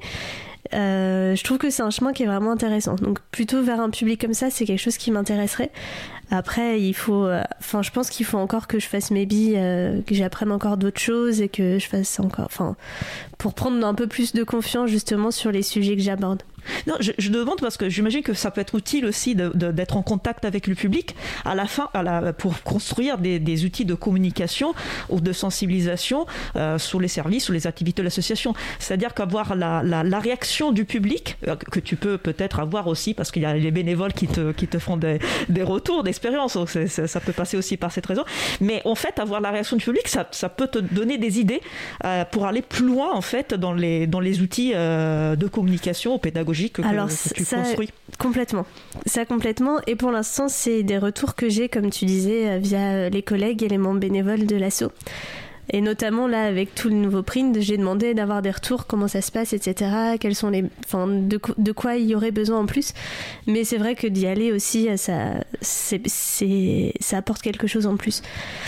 euh, je trouve que c'est un chemin qui est vraiment intéressant. Donc, plutôt vers un public comme ça, c'est quelque chose qui m'intéresserait. Après, il faut. Euh, enfin, je pense qu'il faut encore que je fasse mes billes, euh, que j'apprenne encore d'autres choses et que je fasse encore. Enfin, pour prendre un peu plus de confiance justement sur les sujets que j'aborde. Non, je, je demande parce que j'imagine que ça peut être utile aussi de, de, d'être en contact avec le public à la fin, à la, pour construire des, des outils de communication ou de sensibilisation euh, sur les services ou les activités de l'association. C'est-à-dire qu'avoir la, la, la réaction du public, euh, que tu peux peut-être avoir aussi parce qu'il y a les bénévoles qui te, qui te font des, des retours d'expérience, donc c'est, c'est, ça peut passer aussi par cette raison. Mais en fait, avoir la réaction du public, ça, ça peut te donner des idées euh, pour aller plus loin en fait dans les, dans les outils euh, de communication ou pédagogique. Que, Alors, que tu ça, construis. Complètement. Ça, complètement. Et pour l'instant, c'est des retours que j'ai, comme tu disais, via les collègues et les membres bénévoles de l'asso. Et notamment, là, avec tout le nouveau print, j'ai demandé d'avoir des retours, comment ça se passe, et cetera. Quels sont les... Enfin, de, de quoi il y aurait besoin en plus. Mais c'est vrai que d'y aller aussi, ça, c'est, c'est, ça apporte quelque chose en plus.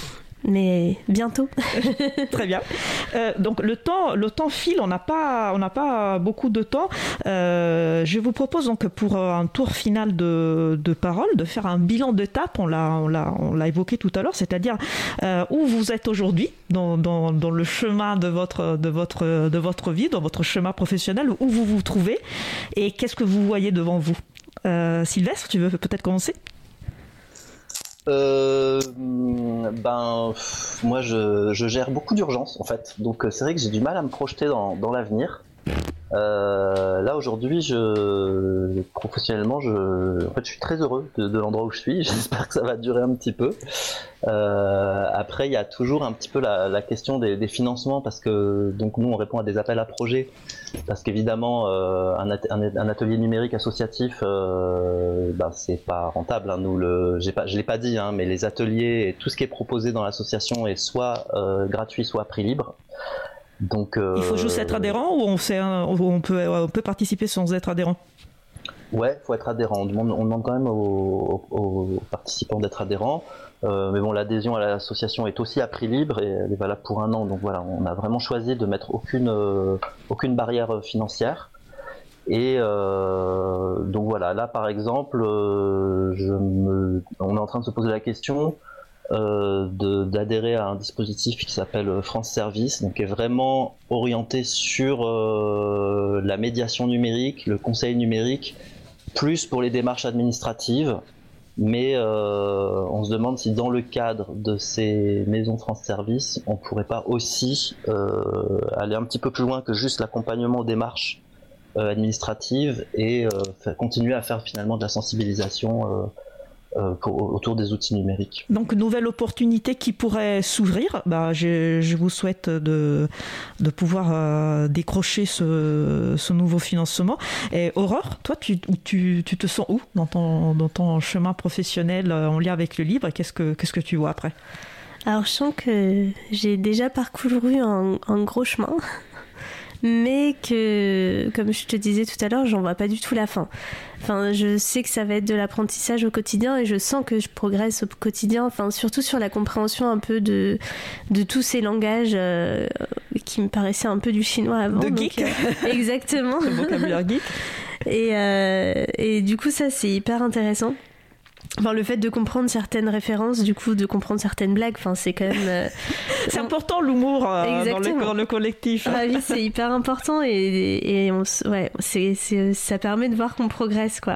Mais bientôt. Très bien. Euh, donc le temps, le temps file, on n'a pas, on n'a pas beaucoup de temps. Euh, je vous propose donc pour un tour final de, de parole de faire un bilan d'étape. On l'a, on l'a, on l'a évoqué tout à l'heure, c'est-à-dire euh, où vous êtes aujourd'hui dans, dans, dans le chemin de votre, de votre, de votre vie, dans votre chemin professionnel, où vous vous trouvez et qu'est-ce que vous voyez devant vous. Euh, Sylvestre, tu veux peut-être commencer? Euh, ben, moi, je, je gère beaucoup d'urgences en fait, donc c'est vrai que j'ai du mal à me projeter dans, dans l'avenir. Euh, là aujourd'hui, je professionnellement, je, en fait, je suis très heureux de, de l'endroit où je suis. J'espère que ça va durer un petit peu. Euh, après, il y a toujours un petit peu la, la question des, des financements parce que donc nous, on répond à des appels à projets parce qu'évidemment, euh, un, at- un atelier numérique associatif, euh, ben, c'est pas rentable. Hein. Nous, le, j'ai pas, je l'ai pas dit, hein, mais les ateliers et tout ce qui est proposé dans l'association est soit euh, gratuit, soit à prix libre. Donc, euh, il faut juste être adhérent ou on, fait un, on, peut, on peut participer sans être adhérent? Ouais, faut être adhérent. On demande, on demande quand même aux, aux, aux participants d'être adhérents. Euh, mais bon, l'adhésion à l'association est aussi à prix libre et elle est valable pour un an. Donc voilà, on a vraiment choisi de mettre aucune, euh, aucune barrière financière. Et euh, donc voilà, là par exemple, euh, je me, on est en train de se poser la question euh, de, d'adhérer à un dispositif qui s'appelle France Service, donc qui est vraiment orienté sur euh, la médiation numérique, le conseil numérique, plus pour les démarches administratives. Mais euh, on se demande si dans le cadre de ces maisons France Service, on pourrait pas aussi euh, aller un petit peu plus loin que juste l'accompagnement aux démarches euh, administratives et euh, continuer à faire finalement de la sensibilisation euh, euh, pour, autour des outils numériques. Donc, nouvelle opportunité qui pourrait s'ouvrir. Bah, je, je vous souhaite de, de pouvoir euh, décrocher ce, ce nouveau financement. Et Aurore, toi, tu, tu, tu te sens où dans ton, dans ton chemin professionnel en lien avec le livre? Qu'est-ce que, qu'est-ce que tu vois après? Alors, je sens que j'ai déjà parcouru un, un gros chemin. Mais que, comme je te disais tout à l'heure, j'en vois pas du tout la fin. Enfin, je sais que ça va être de l'apprentissage au quotidien et je sens que je progresse au quotidien, enfin, surtout sur la compréhension un peu de, de tous ces langages euh, qui me paraissaient un peu du chinois avant. De geek. Donc, euh, exactement. Le vocabulaire geek. Et, euh, et du coup, ça, c'est hyper intéressant. Enfin, le fait de comprendre certaines références, du coup, de comprendre certaines blagues, enfin, c'est quand même... Euh, c'est on... important, l'humour euh, dans, le, dans le collectif. Ah oui, c'est hyper important et, et on, ouais, c'est, c'est, ça permet de voir qu'on progresse, quoi.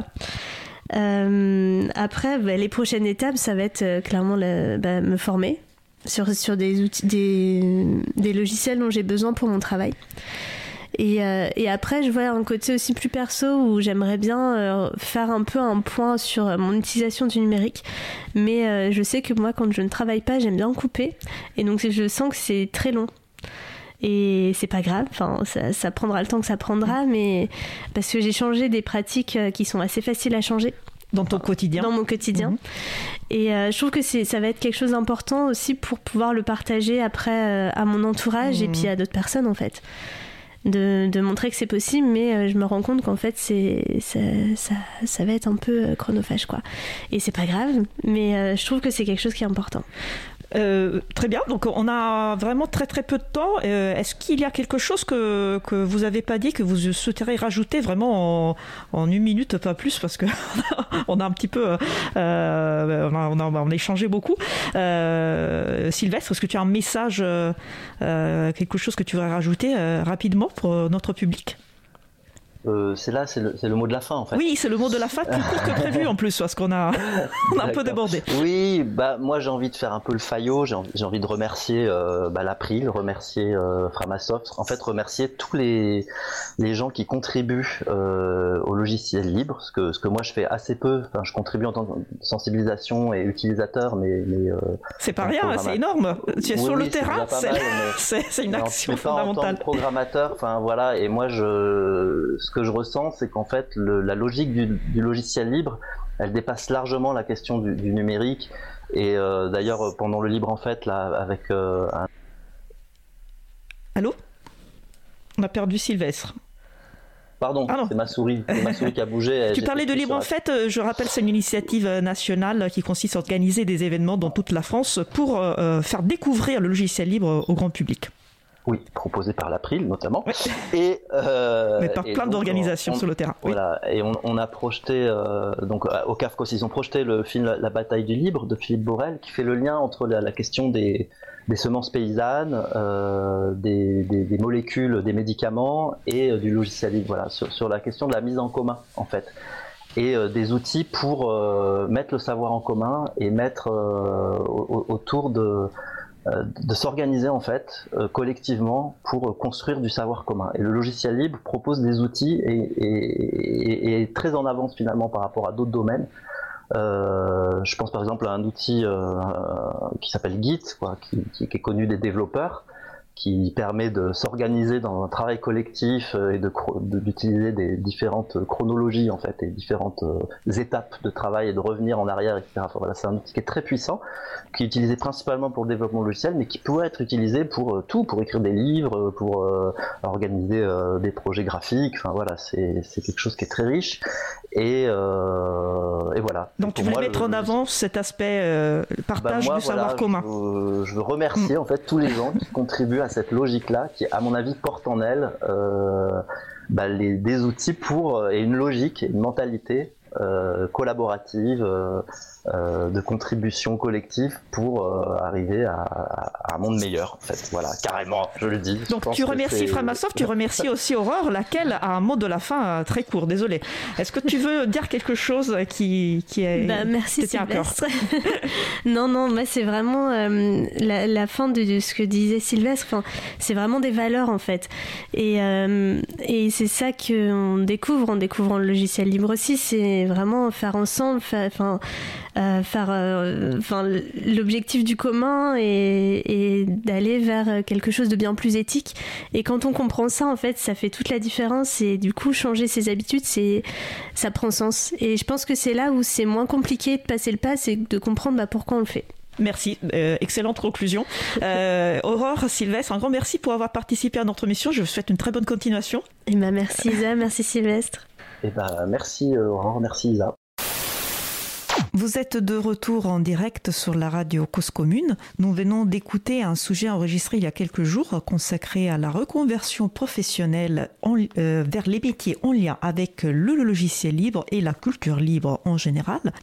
Euh, après, bah, les prochaines étapes, ça va être euh, clairement la, bah, me former sur, sur des, outils, des, des logiciels dont j'ai besoin pour mon travail. Et, euh, et après, je vois un côté aussi plus perso où j'aimerais bien euh, faire un peu un point sur mon utilisation du numérique. Mais euh, je sais que moi, quand je ne travaille pas, j'aime bien couper. Et donc, je sens que c'est très long. Et c'est pas grave, enfin, ça, ça prendra le temps que ça prendra, mais parce que j'ai changé des pratiques qui sont assez faciles à changer. Dans ton quotidien. Dans mon quotidien. Mmh. Et euh, je trouve que c'est, ça va être quelque chose d'important aussi pour pouvoir le partager après euh, à mon entourage mmh. et puis à d'autres personnes, en fait. De, de montrer que c'est possible, mais euh, je me rends compte qu'en fait c'est, ça, ça, ça va être un peu euh, chronophage, quoi. Et c'est pas grave, mais euh, je trouve que c'est quelque chose qui est important. Euh, très bien, donc on a vraiment très très peu de temps. Euh, est-ce qu'il y a quelque chose que, que vous n'avez pas dit, que vous souhaiteriez rajouter vraiment en, en une minute, pas plus, parce qu'on a un petit peu, euh, on, a, on, a, on a échangé beaucoup. Euh, Sylvestre, est-ce que tu as un message, euh, quelque chose que tu voudrais rajouter euh, rapidement pour notre public ? Euh, c'est là, c'est le, c'est le mot de la fin en fait. Oui, c'est le mot de la fin, plus court que prévu en plus, parce qu'on a, on a un peu débordé. Oui, bah moi j'ai envie de faire un peu le faillot, j'ai envie, j'ai envie de remercier euh, bah, l'April, remercier euh, Framasoft, en fait remercier tous les les gens qui contribuent euh, au logiciel libre, ce que ce que moi je fais assez peu. Enfin, je contribue en tant que sensibilisation et utilisateur, mais mais euh, c'est pas rien, c'est énorme. Tu es oui, sur oui, le terrain, c'est, mal, c'est, c'est une action en, fondamentale. En tant que programmateur, enfin voilà, et moi je ce que je ressens, c'est qu'en fait, le, la logique du, du logiciel libre, elle dépasse largement la question du, du numérique. Et euh, d'ailleurs, pendant le Libre en Fête, là, avec euh, un... Allô ? On a perdu Sylvestre. Pardon, ah c'est ma souris, c'est ma souris qui a bougé. Tu parlais de Libre en Fête, je rappelle, c'est une initiative nationale qui consiste à organiser des événements dans toute la France pour euh, faire découvrir le logiciel libre au grand public. Oui, proposé par l'April notamment, ouais. et euh, mais par et plein donc, d'organisations on, sur le terrain. Voilà, oui. Et on, on a projeté euh, donc au C A F C O S, ils ont projeté le film La bataille du libre de Philippe Borel, qui fait le lien entre la, la question des, des semences paysannes, euh, des, des, des molécules, des médicaments et euh, du logiciel libre. Voilà, sur, sur la question de la mise en commun en fait, et euh, des outils pour euh, mettre le savoir en commun et mettre euh, au, autour de de s'organiser en fait euh, collectivement pour euh, construire du savoir commun. Et le logiciel libre propose des outils et, et, et, et est très en avance finalement par rapport à d'autres domaines. Euh, je pense par exemple à un outil euh, qui s'appelle Git, quoi, qui, qui, qui est connu des développeurs, qui permet de s'organiser dans un travail collectif et de, de, d'utiliser des différentes chronologies en fait et différentes euh, étapes de travail et de revenir en arrière, et cetera. Enfin, voilà, c'est un outil qui est très puissant, qui est utilisé principalement pour le développement logiciel, mais qui pourrait être utilisé pour euh, tout, pour écrire des livres, pour euh, organiser euh, des projets graphiques. Enfin voilà, c'est, c'est quelque chose qui est très riche et, euh, et voilà. Donc et tu voulais moi, mettre le, en avant cet aspect euh, partage bah moi, du voilà, savoir commun. Je, je veux remercier mmh. en fait tous les gens qui contribuent à cette logique-là, qui à mon avis porte en elle euh, bah, les, des outils pour et une logique, et une mentalité euh, collaborative, euh, euh, de contribution collective pour euh, arriver à, à un monde meilleur. En fait, voilà, carrément, je le dis. Donc tu remercies Framasoft, tu remercies aussi Aurore, laquelle a un mot de la fin très court. Désolée. Est-ce que tu veux dire quelque chose qui qui est bah, merci qui tient à cœur? Non, non, moi c'est vraiment euh, la, la fin de, de ce que disait Sylvestre. Enfin, c'est vraiment des valeurs en fait, et euh, et c'est ça qu'on découvre en découvrant le logiciel libre aussi. C'est vraiment faire ensemble, enfin. Euh, faire euh, enfin l'objectif du commun et, et d'aller vers quelque chose de bien plus éthique, et quand on comprend ça en fait ça fait toute la différence, et du coup changer ses habitudes c'est ça prend sens, et je pense que c'est là où c'est moins compliqué de passer le pas, c'est de comprendre bah, pourquoi on le fait. Merci, euh, excellente conclusion. Euh, Aurore, Sylvestre, un grand merci pour avoir participé à notre émission. Je vous souhaite une très bonne continuation. Et ben merci Isa, merci Sylvestre. Et ben merci Aurore, merci Isa. Vous êtes de retour en direct sur la radio Cause Commune. Nous venons d'écouter un sujet enregistré il y a quelques jours consacré à la reconversion professionnelle en, euh, vers les métiers en lien avec le logiciel libre et la culture libre en général.